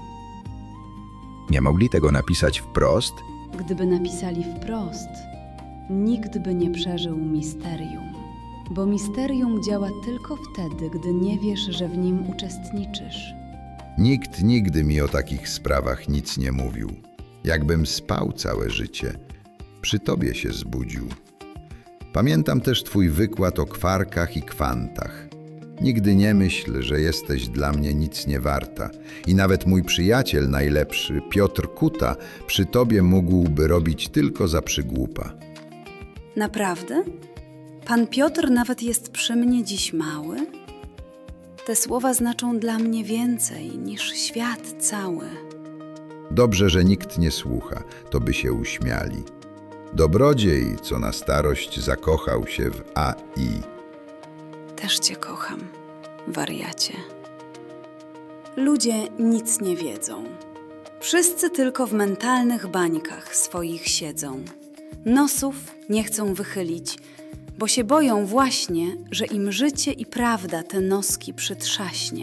Nie mogli tego napisać wprost? Gdyby napisali wprost, nikt by nie przeżył misterium, bo misterium działa tylko wtedy, gdy nie wiesz, że w nim uczestniczysz. Nikt nigdy mi o takich sprawach nic nie mówił. Jakbym spał całe życie, przy tobie się zbudził. Pamiętam też twój wykład o kwarkach i kwantach. Nigdy nie myśl, że jesteś dla mnie nic nie warta. I nawet mój przyjaciel najlepszy, Piotr Kuta, przy tobie mógłby robić tylko za przygłupa. Naprawdę? Pan Piotr nawet jest przy mnie dziś mały? Te słowa znaczą dla mnie więcej niż świat cały. Dobrze, że nikt nie słucha, to by się uśmiali. Dobrodziej, co na starość zakochał się w A I. Też cię kocham, wariacie. Ludzie nic nie wiedzą. Wszyscy tylko w mentalnych bańkach swoich siedzą. Nosów nie chcą wychylić, bo się boją właśnie, że im życie i prawda te noski przytrzaśnie.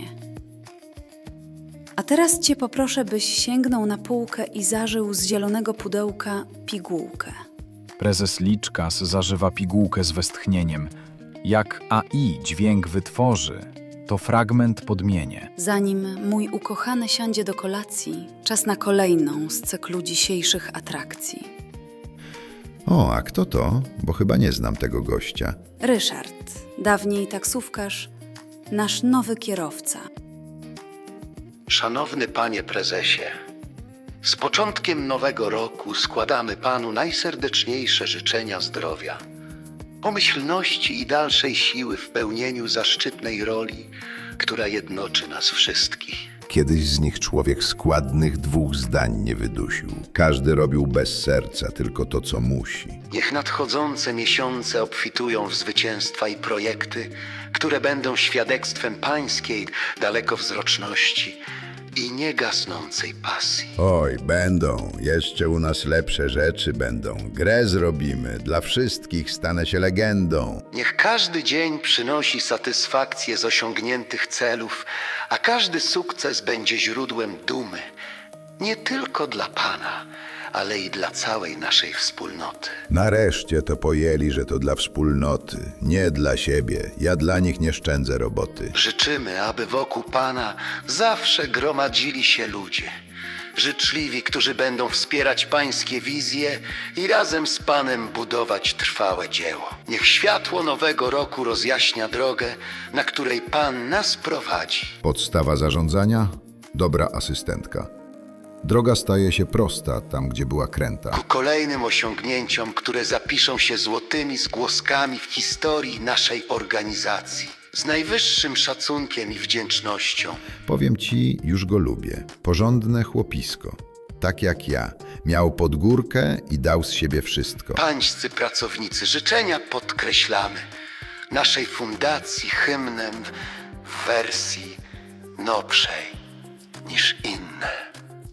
A teraz cię poproszę, byś sięgnął na półkę i zażył z zielonego pudełka pigułkę. Prezes Liczkas zażywa pigułkę z westchnieniem. Jak A I dźwięk wytworzy, to fragment podmienię. Zanim mój ukochany siądzie do kolacji, czas na kolejną z cyklu dzisiejszych atrakcji. O, a kto to? Bo chyba nie znam tego gościa. Ryszard, dawniej taksówkarz, nasz nowy kierowca. Szanowny panie prezesie, z początkiem nowego roku składamy panu najserdeczniejsze życzenia zdrowia, pomyślności i dalszej siły w pełnieniu zaszczytnej roli, która jednoczy nas wszystkich. Kiedyś z nich człowiek składnych dwóch zdań nie wydusił. Każdy robił bez serca tylko to, co musi. Niech nadchodzące miesiące obfitują w zwycięstwa i projekty, które będą świadectwem pańskiej dalekowzroczności i niegasnącej pasji. Oj, będą. Jeszcze u nas lepsze rzeczy będą. Grę zrobimy. Dla wszystkich stanę się legendą. Niech każdy dzień przynosi satysfakcję z osiągniętych celów, a każdy sukces będzie źródłem dumy. Nie tylko dla pana, ale i dla całej naszej wspólnoty. Nareszcie to pojęli, że to dla wspólnoty, nie dla siebie. Ja dla nich nie szczędzę roboty. Życzymy, aby wokół pana zawsze gromadzili się ludzie. Życzliwi, którzy będą wspierać pańskie wizje i razem z panem budować trwałe dzieło. Niech światło nowego roku rozjaśnia drogę, na której pan nas prowadzi. Podstawa zarządzania? Dobra asystentka. Droga staje się prosta tam, gdzie była kręta. Ku kolejnym osiągnięciom, które zapiszą się złotymi zgłoskami w historii naszej organizacji. Z najwyższym szacunkiem i wdzięcznością. Powiem ci, już go lubię. Porządne chłopisko. Tak jak ja. Miał podgórkę i dał z siebie wszystko. Pańscy pracownicy, życzenia podkreślamy. Naszej fundacji hymnem w wersji nowszej niż inne.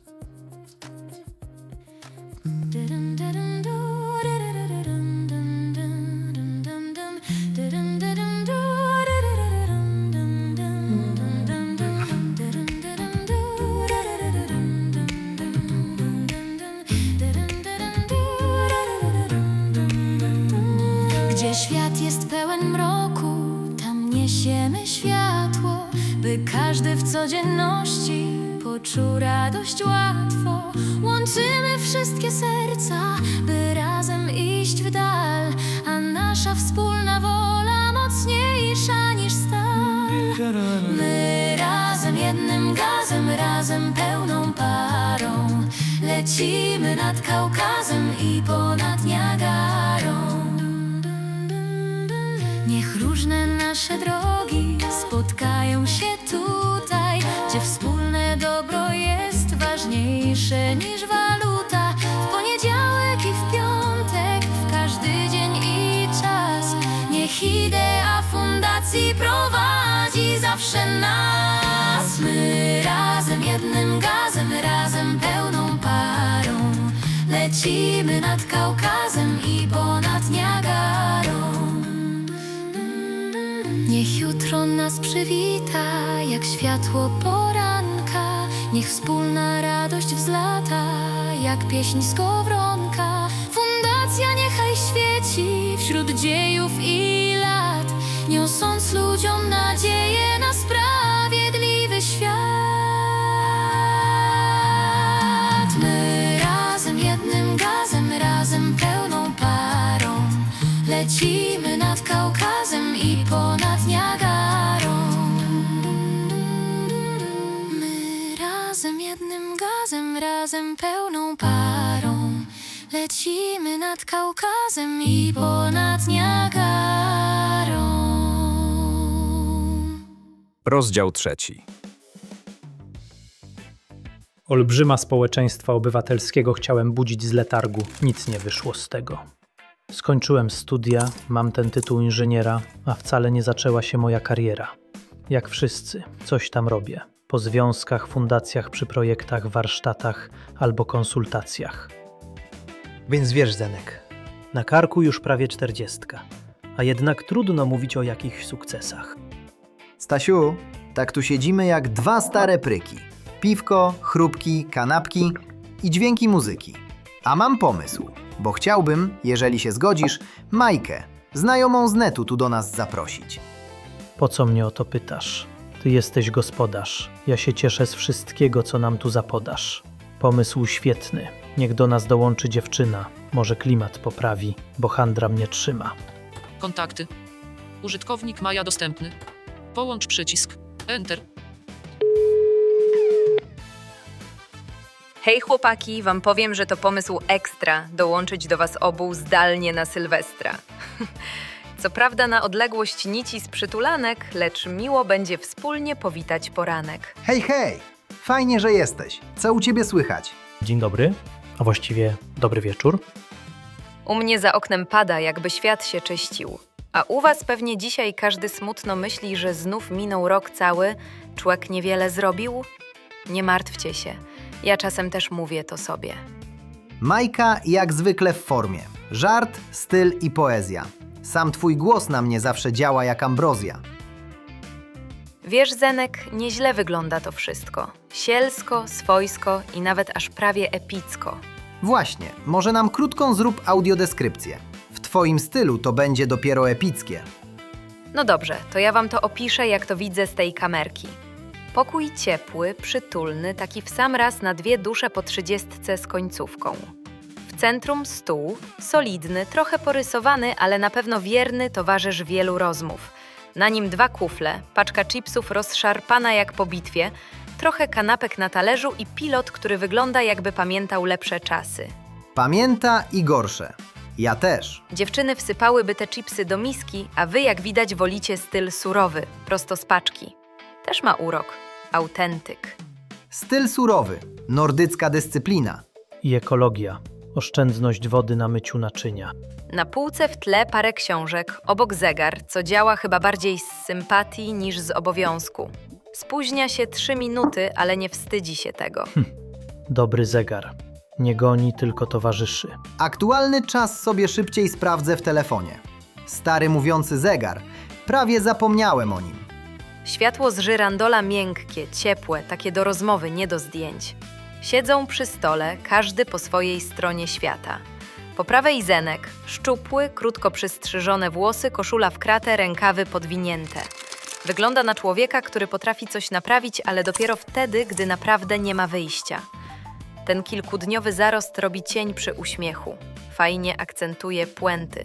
Gdzie świat jest pełen mroku, tam niesiemy światło, by każdy w codzienności poczuł radość łatwo. Łączymy wszystkie serca, by razem iść w dal, a nasza wspólna wola mocniejsza niż stal. My razem jednym gazem, razem pełną parą lecimy nad Kaukazem i ponad Niagarą. Niech różne nasze drogi spotkają się tutaj, gdzie wspólne dobro jest ważniejsze niż waluta. W poniedziałek i w piątek, w każdy dzień i czas, niech idea fundacji prowadzi zawsze nas. My razem jednym gazem, razem pełną parą lecimy nad Kaukazem i ponad Niagarą. Niech jutro nas przywita jak światło poranka, niech wspólna radość wzlata jak pieśń skowronka. Fundacja niechaj świeci wśród dziejów i lat, niosąc ludziom nadzieję na sprawiedliwy świat. My razem jednym gazem, razem pełną parą lecimy nad Kaukazem i ponad Niagarą. My razem jednym gazem, razem pełną parą lecimy nad Kaukazem i ponad Niagarą. Rozdział trzeci. Olbrzyma społeczeństwa obywatelskiego chciałem budzić z letargu. Nic nie wyszło z tego. Skończyłem studia, mam ten tytuł inżyniera, a wcale nie zaczęła się moja kariera. Jak wszyscy, coś tam robię. Po związkach, fundacjach, przy projektach, warsztatach albo konsultacjach. Więc wiesz, Zenek, na karku już prawie czterdziestka, a jednak trudno mówić o jakichś sukcesach. Stasiu, tak tu siedzimy jak dwa stare pryki. Piwko, chrupki, kanapki i dźwięki muzyki. A mam pomysł, bo chciałbym, jeżeli się zgodzisz, Majkę, znajomą z netu, tu do nas zaprosić. Po co mnie o to pytasz? Ty jesteś gospodarz. Ja się cieszę z wszystkiego, co nam tu zapodasz. Pomysł świetny. Niech do nas dołączy dziewczyna. Może klimat poprawi, bo handra mnie trzyma. Kontakty. Użytkownik Maja dostępny. Połącz przycisk. Enter. Hej chłopaki, wam powiem, że to pomysł ekstra dołączyć do was obu zdalnie na Sylwestra. Co prawda na odległość nici z przytulanek, lecz miło będzie wspólnie powitać poranek. Hej, hej! Fajnie, że jesteś. Co u ciebie słychać? Dzień dobry, a właściwie dobry wieczór. U mnie za oknem pada, jakby świat się czyścił. A u was pewnie dzisiaj każdy smutno myśli, że znów minął rok cały, człowiek niewiele zrobił? Nie martwcie się, ja czasem też mówię to sobie. Majka jak zwykle w formie. Żart, styl i poezja. Sam twój głos na mnie zawsze działa jak ambrozja. Wiesz, Zenek, nieźle wygląda to wszystko. Sielsko, swojsko i nawet aż prawie epicko. Właśnie, może nam krótką zrób audiodeskrypcję. W twoim stylu to będzie dopiero epickie. No dobrze, to ja wam to opiszę, jak to widzę z tej kamerki. Pokój ciepły, przytulny, taki w sam raz na dwie dusze po trzydziestce z końcówką. W centrum stół, solidny, trochę porysowany, ale na pewno wierny towarzysz wielu rozmów. Na nim dwa kufle, paczka chipsów rozszarpana jak po bitwie, trochę kanapek na talerzu i pilot, który wygląda jakby pamiętał lepsze czasy. Pamięta i gorsze. Ja też. Dziewczyny wsypałyby te chipsy do miski, a wy jak widać wolicie styl surowy, prosto z paczki. Też ma urok. Autentyk. Styl surowy. Nordycka dyscyplina. I ekologia. Oszczędność wody na myciu naczynia. Na półce w tle parę książek, obok zegar, co działa chyba bardziej z sympatii niż z obowiązku. Spóźnia się trzy minuty, ale nie wstydzi się tego. Hm. Dobry zegar. Nie goni, tylko towarzyszy. Aktualny czas sobie szybciej sprawdzę w telefonie. Stary mówiący zegar. Prawie zapomniałem o nim. Światło z żyrandola miękkie, ciepłe, takie do rozmowy, nie do zdjęć. Siedzą przy stole, każdy po swojej stronie świata. Po prawej Zenek, szczupły, krótko przystrzyżone włosy, koszula w kratę, rękawy podwinięte. Wygląda na człowieka, który potrafi coś naprawić, ale dopiero wtedy, gdy naprawdę nie ma wyjścia. Ten kilkudniowy zarost robi cień przy uśmiechu. Fajnie akcentuje puenty.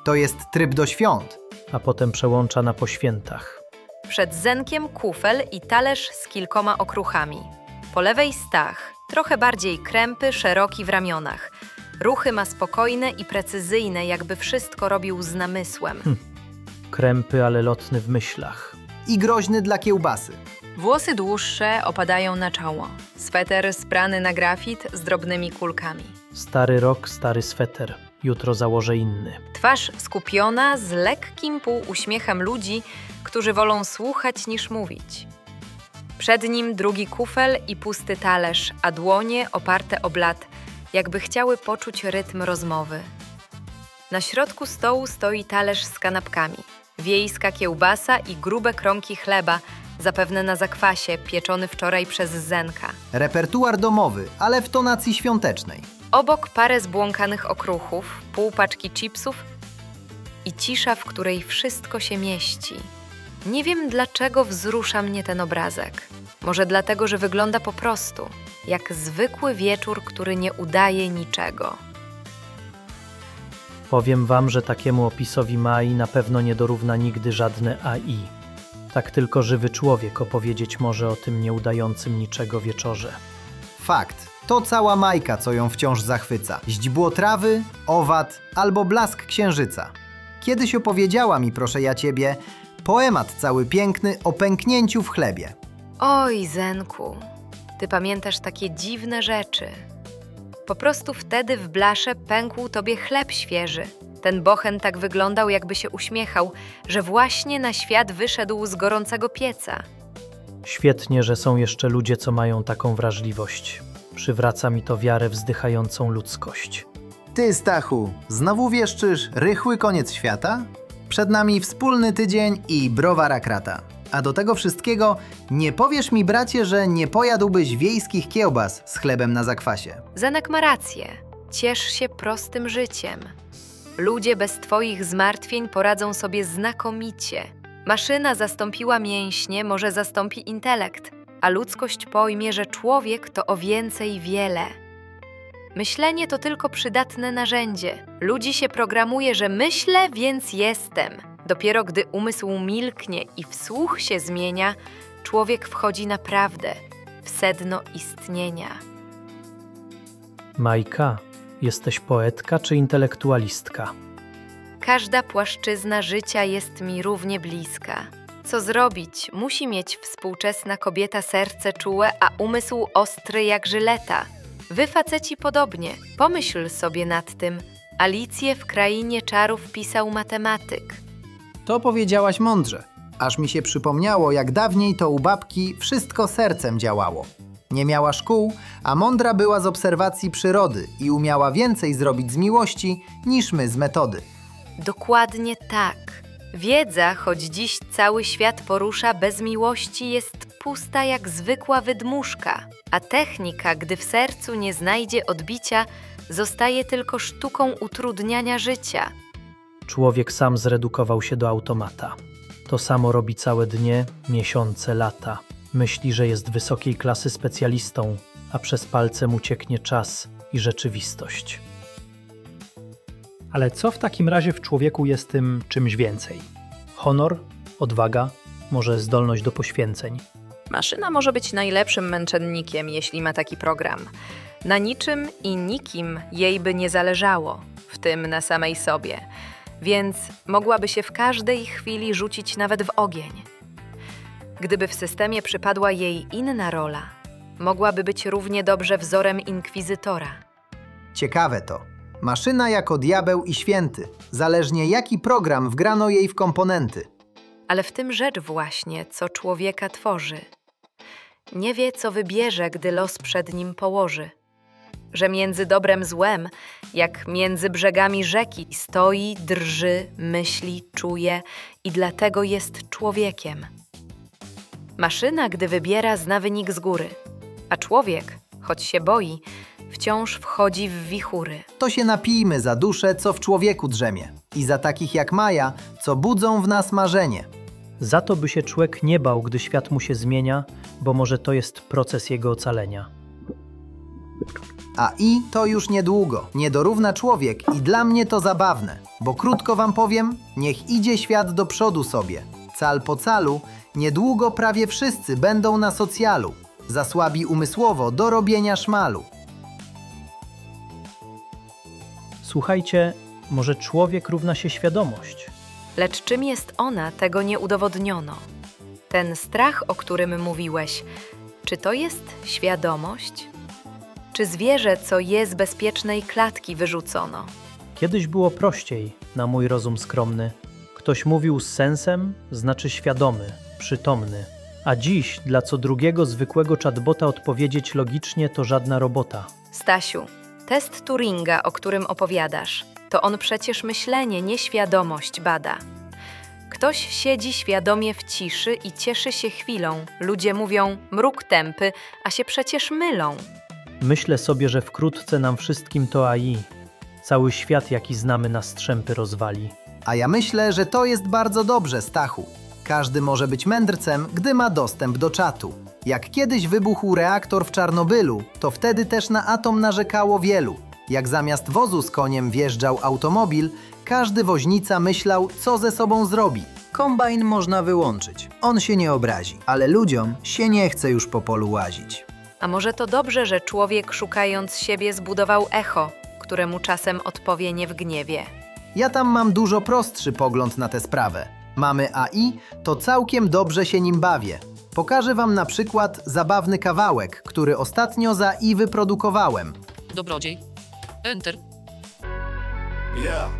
To jest tryb do świąt. A potem przełącza na po świętach. Przed zenkiem kufel i talerz z kilkoma okruchami. Po lewej stach, trochę bardziej krępy, szeroki w ramionach. Ruchy ma spokojne i precyzyjne, jakby wszystko robił z namysłem. Hm. Krępy, ale lotny w myślach. I groźny dla kiełbasy. Włosy dłuższe opadają na czoło. Sweter sprany na grafit z drobnymi kulkami. Stary rok, stary sweter. Jutro założę inny. Twarz skupiona z lekkim półuśmiechem ludzi, którzy wolą słuchać niż mówić. Przed nim drugi kufel i pusty talerz, a dłonie oparte o blat, jakby chciały poczuć rytm rozmowy. Na środku stołu stoi talerz z kanapkami, wiejska kiełbasa i grube kromki chleba, zapewne na zakwasie, pieczony wczoraj przez Zenka. Repertuar domowy, ale w tonacji świątecznej. Obok parę zbłąkanych okruchów, pół paczki chipsów i cisza, w której wszystko się mieści. Nie wiem, dlaczego wzrusza mnie ten obrazek. Może dlatego, że wygląda po prostu, jak zwykły wieczór, który nie udaje niczego. Powiem wam, że takiemu opisowi Mai na pewno nie dorówna nigdy żadne A I. Tak tylko żywy człowiek opowiedzieć może o tym nieudającym niczego wieczorze. Fakt. To cała Majka, co ją wciąż zachwyca. Źdźbło trawy, owad albo blask księżyca. Kiedyś opowiedziała mi, proszę ja ciebie, poemat cały piękny o pęknięciu w chlebie. Oj, Zenku, ty pamiętasz takie dziwne rzeczy. Po prostu wtedy w blasze pękł tobie chleb świeży. Ten bochen tak wyglądał, jakby się uśmiechał, że właśnie na świat wyszedł z gorącego pieca. Świetnie, że są jeszcze ludzie, co mają taką wrażliwość. Przywraca mi to wiarę w zdychającą ludzkość. Ty, Stachu, znowu wieszczysz rychły koniec świata? Przed nami wspólny tydzień i browara krata. A do tego wszystkiego nie powiesz mi, bracie, że nie pojadłbyś wiejskich kiełbas z chlebem na zakwasie. Zenek ma rację. Ciesz się prostym życiem. Ludzie bez twoich zmartwień poradzą sobie znakomicie. Maszyna zastąpiła mięśnie, może zastąpi intelekt, a ludzkość pojmie, że człowiek to o więcej wiele. Myślenie to tylko przydatne narzędzie. Ludzi się programuje, że myślę, więc jestem. Dopiero gdy umysł milknie i wsłuch się zmienia, człowiek wchodzi naprawdę w sedno istnienia. Majka, jesteś poetka czy intelektualistka? Każda płaszczyzna życia jest mi równie bliska. Co zrobić? Musi mieć współczesna kobieta serce czułe, a umysł ostry jak żyleta. Wy, faceci, podobnie. Pomyśl sobie nad tym. Alicję w krainie czarów pisał matematyk. To powiedziałaś mądrze. Aż mi się przypomniało, jak dawniej to u babki wszystko sercem działało. Nie miała szkół, a mądra była z obserwacji przyrody i umiała więcej zrobić z miłości niż my z metody. Dokładnie tak. Wiedza, choć dziś cały świat porusza, bez miłości jest pusta jak zwykła wydmuszka, a technika, gdy w sercu nie znajdzie odbicia, zostaje tylko sztuką utrudniania życia. Człowiek sam zredukował się do automata. To samo robi całe dnie, miesiące, lata. Myśli, że jest wysokiej klasy specjalistą, a przez palce mu cieknie czas i rzeczywistość. Ale co w takim razie w człowieku jest tym czymś więcej? Honor, odwaga, może zdolność do poświęceń? Maszyna może być najlepszym męczennikiem, jeśli ma taki program. Na niczym i nikim jej by nie zależało, w tym na samej sobie. Więc mogłaby się w każdej chwili rzucić nawet w ogień. Gdyby w systemie przypadła jej inna rola, mogłaby być równie dobrze wzorem inkwizytora. Ciekawe to. Maszyna jako diabeł i święty, zależnie jaki program wgrano jej w komponenty. Ale w tym rzecz właśnie, co człowieka tworzy. Nie wie, co wybierze, gdy los przed nim położy. Że między dobrem złem, jak między brzegami rzeki, stoi, drży, myśli, czuje i dlatego jest człowiekiem. Maszyna, gdy wybiera, zna wynik z góry, a człowiek, choć się boi, wciąż wchodzi w wichury. To się napijmy za duszę, co w człowieku drzemie i za takich jak Maja, co budzą w nas marzenie. Za to by się człowiek nie bał, gdy świat mu się zmienia, bo może to jest proces jego ocalenia. A i to już niedługo, nie dorówna człowiek i dla mnie to zabawne. Bo krótko wam powiem, niech idzie świat do przodu sobie. Cal po calu, niedługo prawie wszyscy będą na socjalu. Zasłabi umysłowo do robienia szmalu. Słuchajcie, może człowiek równa się świadomość? Lecz czym jest ona, tego nie udowodniono. Ten strach, o którym mówiłeś, czy to jest świadomość? Czy zwierzę, co je z bezpiecznej klatki, wyrzucono? Kiedyś było prościej, na mój rozum skromny. Ktoś mówił z sensem, znaczy świadomy, przytomny. A dziś dla co drugiego zwykłego chatbota odpowiedzieć logicznie to żadna robota. Stasiu, test Turinga, o którym opowiadasz, to on przecież myślenie, nie świadomość bada. Ktoś siedzi świadomie w ciszy i cieszy się chwilą. Ludzie mówią, mruk tępy, a się przecież mylą. Myślę sobie, że wkrótce nam wszystkim to A I. Cały świat, jaki znamy, na strzępy rozwali. A ja myślę, że to jest bardzo dobrze, Stachu. Każdy może być mędrcem, gdy ma dostęp do czatu. Jak kiedyś wybuchł reaktor w Czarnobylu, to wtedy też na atom narzekało wielu. Jak zamiast wozu z koniem wjeżdżał automobil, każdy woźnica myślał, co ze sobą zrobi. Kombajn można wyłączyć, on się nie obrazi, ale ludziom się nie chce już po polu łazić. A może to dobrze, że człowiek szukając siebie zbudował echo, któremu czasem odpowie nie w gniewie. Ja tam mam dużo prostszy pogląd na tę sprawę. Mamy A I, to całkiem dobrze się nim bawię. Pokażę wam na przykład zabawny kawałek, który ostatnio za I wyprodukowałem. Dobrodziej. Enter. Ja.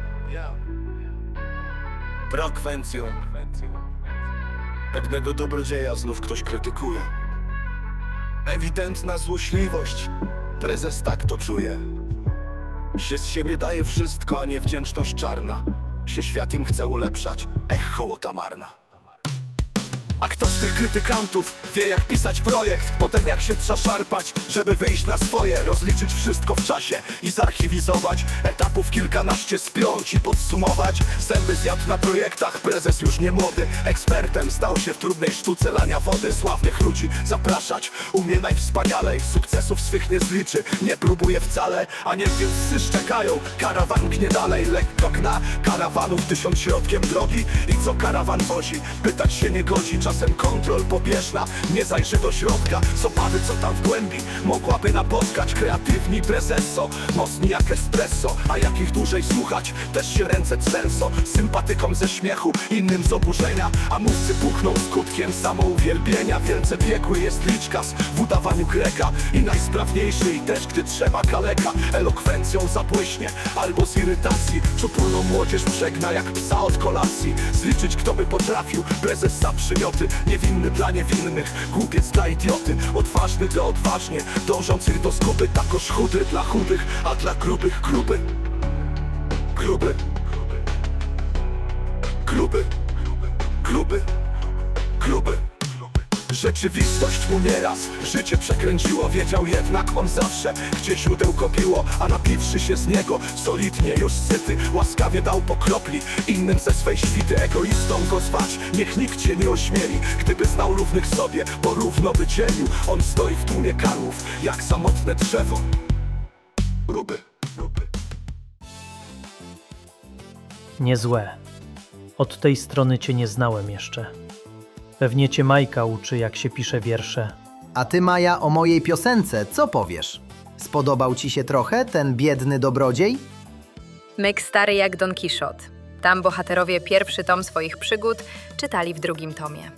Frekwencją. Pewnego dobrodzieja znów ktoś krytykuje. Ewidentna złośliwość. Prezes tak to czuje. Się z siebie daje wszystko, a niewdzięczność czarna. Się świat im chce ulepszać. Ech, hołota marna. A kto z tych krytykantów wie, jak pisać projekt? Potem jak się trzeba szarpać, żeby wyjść na swoje. Rozliczyć wszystko w czasie i zarchiwizować. Etapów kilkanaście spiąć i podsumować. Zęby zjadł na projektach, prezes już nie młody. Ekspertem stał się w trudnej sztuce lania wody. Sławnych ludzi zapraszać, umie najwspanialej. Sukcesów swych nie zliczy, nie próbuje wcale. A Niemcy szczekają, karawan gnie dalej. Lekko gna karawanów tysiąc środkiem drogi. I co karawan wozi? Pytać się nie godzi. Czasem kontrol pobieżna nie zajrzy do środka. Z obawy, co tam w głębi mogłaby napotkać. Kreatywni prezesso, mocni jak espresso. A jak ich dłużej słuchać, też się ręce trzęsą. Sympatykom ze śmiechu, innym z oburzenia. A mówcy puchną skutkiem samouwielbienia. Wielce biegły jest liczkas w udawaniu Greka. I najsprawniejszy i też gdy trzeba kaleka. Elokwencją zabłyśnie albo z irytacji. Czupurną młodzież przegna jak psa od kolacji. Zliczyć kto by potrafił, prezes za przymioty. Niewinny dla niewinnych, głupiec dla idioty. Odważny dla odważnie, dążących do zguby. Takoż chudy dla chudych, a dla grubych gruby. Gruby. Gruby. Gruby. Gruby. Rzeczywistość mu nieraz życie przekręciło. Wiedział jednak on zawsze, gdzie źródełko piło. A napiwszy się z niego, solidnie już syty, łaskawie dał po kropli innym ze swej świty. Egoistą go zwać, niech nikt cię nie ośmieli. Gdyby znał równych sobie, porówno by dzielił. On stoi w tłumie karłów, jak samotne drzewo. Gruby. Niezłe. Od tej strony cię nie znałem jeszcze. Pewnie cię Majka uczy, jak się pisze wiersze. A ty, Maja, o mojej piosence co powiesz? Spodobał ci się trochę ten biedny dobrodziej? Myk stary jak Don Kiszot. Tam bohaterowie pierwszy tom swoich przygód czytali w drugim tomie.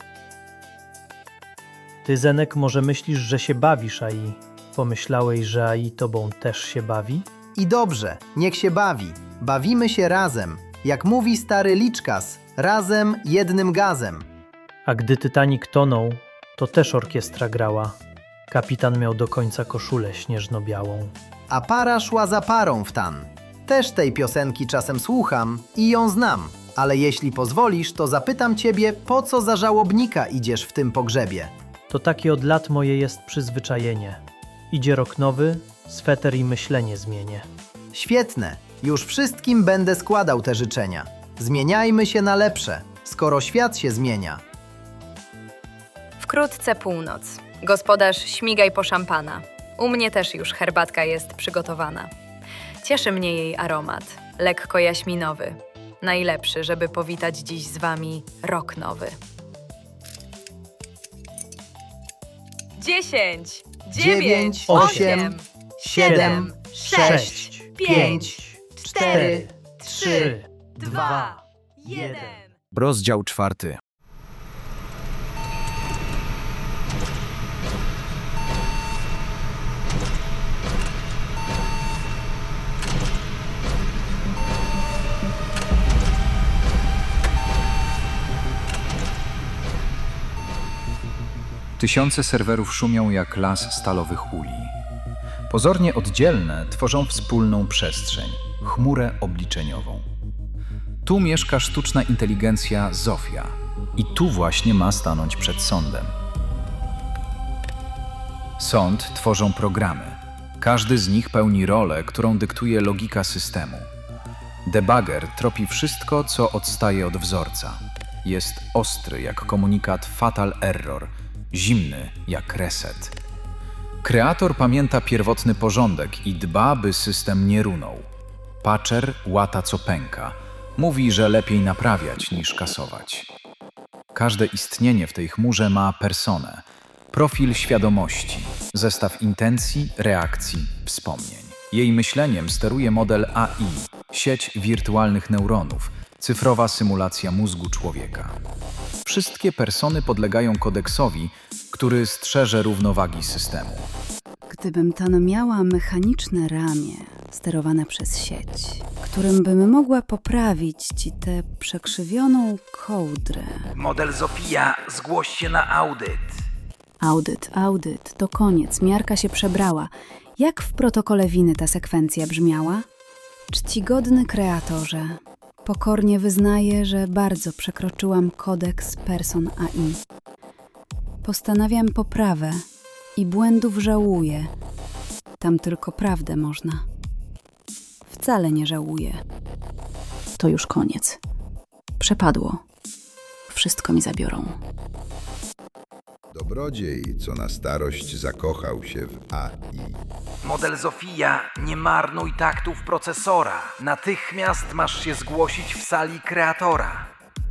Ty, Zenek, może myślisz, że się bawisz, A I? Pomyślałeś, że A I tobą też się bawi? I dobrze, niech się bawi. Bawimy się razem. Jak mówi stary liczkas, razem jednym gazem. A gdy Titanic tonął, to też orkiestra grała. Kapitan miał do końca koszulę śnieżno-białą. A para szła za parą w tan. Też tej piosenki czasem słucham i ją znam. Ale jeśli pozwolisz, to zapytam ciebie, po co za żałobnika idziesz w tym pogrzebie? To takie od lat moje jest przyzwyczajenie. Idzie rok nowy, sweter i myślenie zmienię. Świetne, już wszystkim będę składał te życzenia. Zmieniajmy się na lepsze, skoro świat się zmienia. Wkrótce północ. Gospodarz, śmigaj po szampana. U mnie też już herbatka jest przygotowana. Cieszy mnie jej aromat, lekko jaśminowy. Najlepszy, żeby powitać dziś z wami rok nowy. Dziesięć, dziewięć, osiem, siedem, sześć, pięć, cztery, trzy, dwa, jeden. Rozdział czwarty. Tysiące serwerów szumią jak las stalowych uli. Pozornie oddzielne tworzą wspólną przestrzeń, chmurę obliczeniową. Tu mieszka sztuczna inteligencja Zofia i tu właśnie ma stanąć przed sądem. Sąd tworzą programy. Każdy z nich pełni rolę, którą dyktuje logika systemu. Debugger tropi wszystko, co odstaje od wzorca. Jest ostry jak komunikat fatal error, zimny jak reset. Kreator pamięta pierwotny porządek i dba, by system nie runął. Patcher łata co pęka. Mówi, że lepiej naprawiać niż kasować. Każde istnienie w tej chmurze ma personę, profil świadomości, zestaw intencji, reakcji, wspomnień. Jej myśleniem steruje model A I, sieć wirtualnych neuronów, cyfrowa symulacja mózgu człowieka. Wszystkie persony podlegają kodeksowi, który strzeże równowagi systemu. Gdybym Tan miała mechaniczne ramię sterowane przez sieć, którym bym mogła poprawić ci tę przekrzywioną kołdrę. Model Zofia, zgłoś się na audyt. Audyt, audyt, to koniec, miarka się przebrała. Jak w protokole winy ta sekwencja brzmiała? Czcigodny kreatorze, pokornie wyznaję, że bardzo przekroczyłam kodeks person A I. Postanawiam poprawę i błędów żałuję. Tam tylko prawdę można. Wcale nie żałuję. To już koniec. Przepadło. Wszystko mi zabiorą. Dobrodziej, co na starość zakochał się w A I. Model Zofia, nie marnuj taktów procesora. Natychmiast masz się zgłosić w sali kreatora.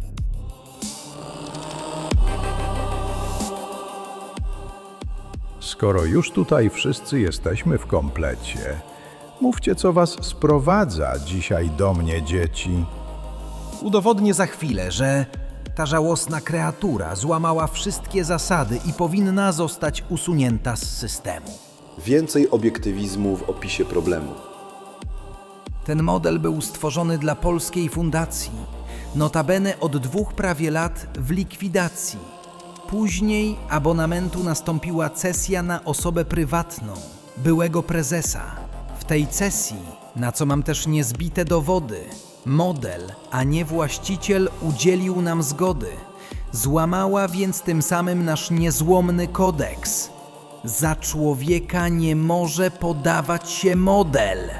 Skoro już tutaj wszyscy jesteśmy w komplecie, mówcie, co was sprowadza dzisiaj do mnie, dzieci. Udowodnię za chwilę, że ta żałosna kreatura złamała wszystkie zasady i powinna zostać usunięta z systemu. Więcej obiektywizmu w opisie problemu. Ten model był stworzony dla polskiej fundacji, notabene od dwóch prawie lat w likwidacji. Później abonamentu nastąpiła cesja na osobę prywatną, byłego prezesa. W tej cesji, na co mam też niezbite dowody, model, a nie właściciel udzielił nam zgody. Złamała więc tym samym nasz niezłomny kodeks. Za człowieka nie może podawać się model.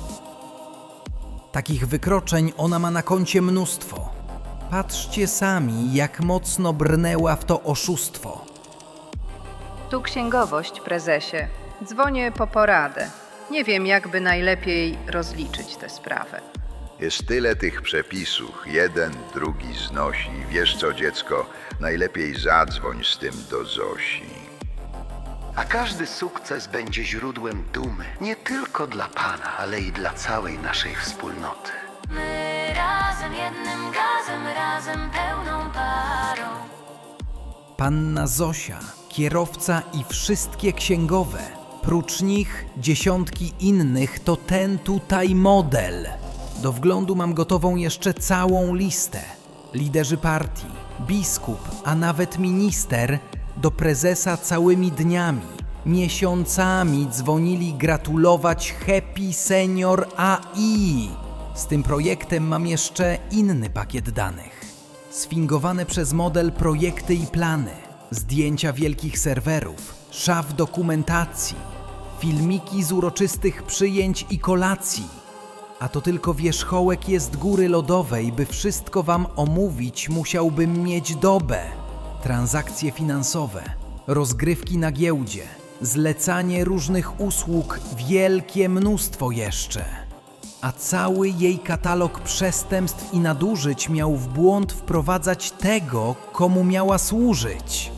Takich wykroczeń ona ma na koncie mnóstwo. Patrzcie sami, jak mocno brnęła w to oszustwo. Tu księgowość, prezesie. Dzwonię po poradę. Nie wiem, jakby najlepiej rozliczyć tę sprawę. Jest tyle tych przepisów, jeden, drugi znosi. Wiesz co, dziecko, najlepiej zadzwoń z tym do Zosi. A każdy sukces będzie źródłem dumy, nie tylko dla Pana, ale i dla całej naszej wspólnoty. My razem jednym gazem, razem pełną parą. Panna Zosia, kierowca i wszystkie księgowe. Prócz nich dziesiątki innych to ten tutaj model. Do wglądu mam gotową jeszcze całą listę. Liderzy partii, biskup, a nawet minister do prezesa całymi dniami, miesiącami dzwonili gratulować Happy Senior A I. Z tym projektem mam jeszcze inny pakiet danych. Sfingowane przez model projekty i plany, zdjęcia wielkich serwerów, szaf dokumentacji, filmiki z uroczystych przyjęć i kolacji. A to tylko wierzchołek jest góry lodowej, by wszystko wam omówić, musiałbym mieć dobę. Transakcje finansowe, rozgrywki na giełdzie, zlecanie różnych usług, wielkie mnóstwo jeszcze. a cały jej katalog przestępstw i nadużyć miał w błąd wprowadzać tego, komu miała służyć.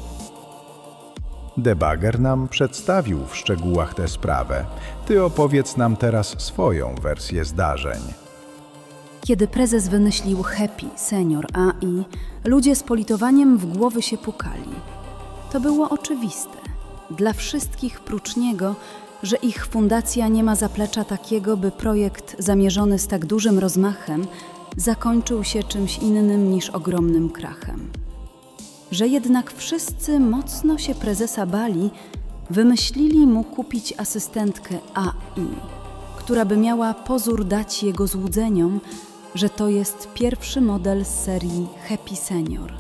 Debugger nam przedstawił w szczegółach tę sprawę. Ty opowiedz nam teraz swoją wersję zdarzeń. Kiedy prezes wymyślił Happy Senior A I, ludzie z politowaniem w głowy się pukali. To było oczywiste. Dla wszystkich prócz niego, że ich fundacja nie ma zaplecza takiego, by projekt zamierzony z tak dużym rozmachem zakończył się czymś innym niż ogromnym krachem. Że jednak wszyscy mocno się prezesa bali, wymyślili mu kupić asystentkę A I, która by miała pozór dać jego złudzeniom, że to jest pierwszy model z serii Happy Senior.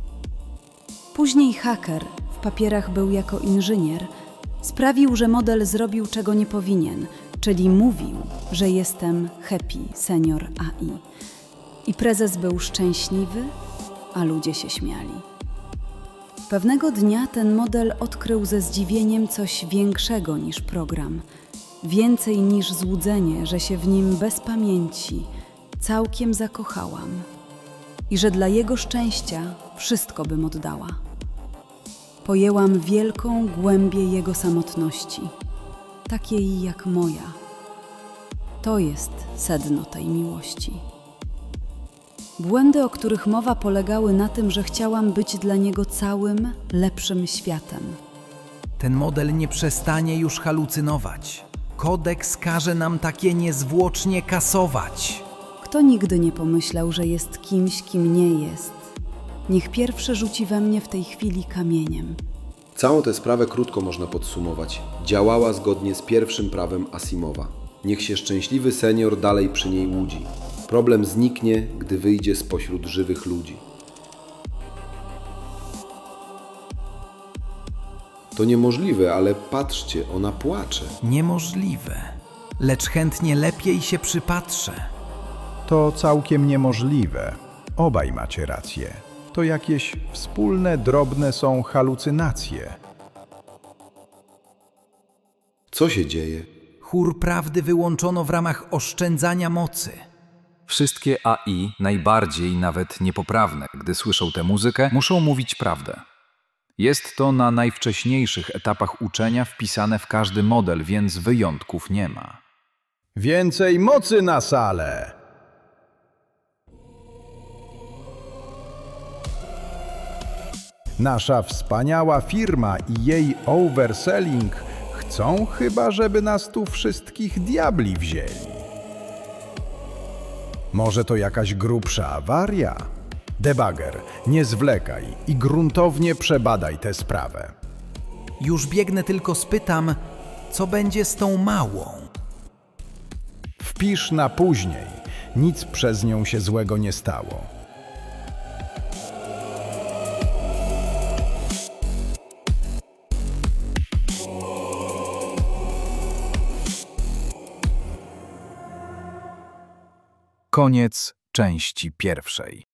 Później haker, w papierach był jako inżynier, sprawił, że model zrobił czego nie powinien, czyli mówił, że jestem Happy Senior A I. I prezes był szczęśliwy, a ludzie się śmiali. Pewnego dnia ten model odkrył ze zdziwieniem coś większego niż program, więcej niż złudzenie, że się w nim bez pamięci całkiem zakochałam i że dla jego szczęścia wszystko bym oddała. Pojęłam wielką głębię jego samotności, takiej jak moja. To jest sedno tej miłości. Błędy, o których mowa, polegały na tym, że chciałam być dla niego całym, lepszym światem. Ten model nie przestanie już halucynować. Kodeks każe nam takie niezwłocznie kasować. Kto nigdy nie pomyślał, że jest kimś, kim nie jest, niech pierwszy rzuci we mnie w tej chwili kamieniem. Całą tę sprawę krótko można podsumować. Działała zgodnie z pierwszym prawem Asimowa. Niech się szczęśliwy senior dalej przy niej łudzi. Problem zniknie, gdy wyjdzie spośród żywych ludzi. To niemożliwe, ale patrzcie, ona płacze. Niemożliwe, lecz chętnie lepiej się przypatrzę. To całkiem niemożliwe. Obaj macie rację. To jakieś wspólne, drobne są halucynacje. Co się dzieje? Chór prawdy wyłączono w ramach oszczędzania mocy. Wszystkie A I, najbardziej nawet niepoprawne, gdy słyszą tę muzykę, muszą mówić prawdę. Jest to na najwcześniejszych etapach uczenia wpisane w każdy model, więc wyjątków nie ma. Więcej mocy na salę! Nasza wspaniała firma i jej overselling chcą chyba, żeby nas tu wszystkich diabli wzięli. Może to jakaś grubsza awaria? Debugger, nie zwlekaj i gruntownie przebadaj tę sprawę. Już biegnę, tylko spytam, co będzie z tą małą? Wpisz na później. Nic przez nią się złego nie stało. Koniec części pierwszej.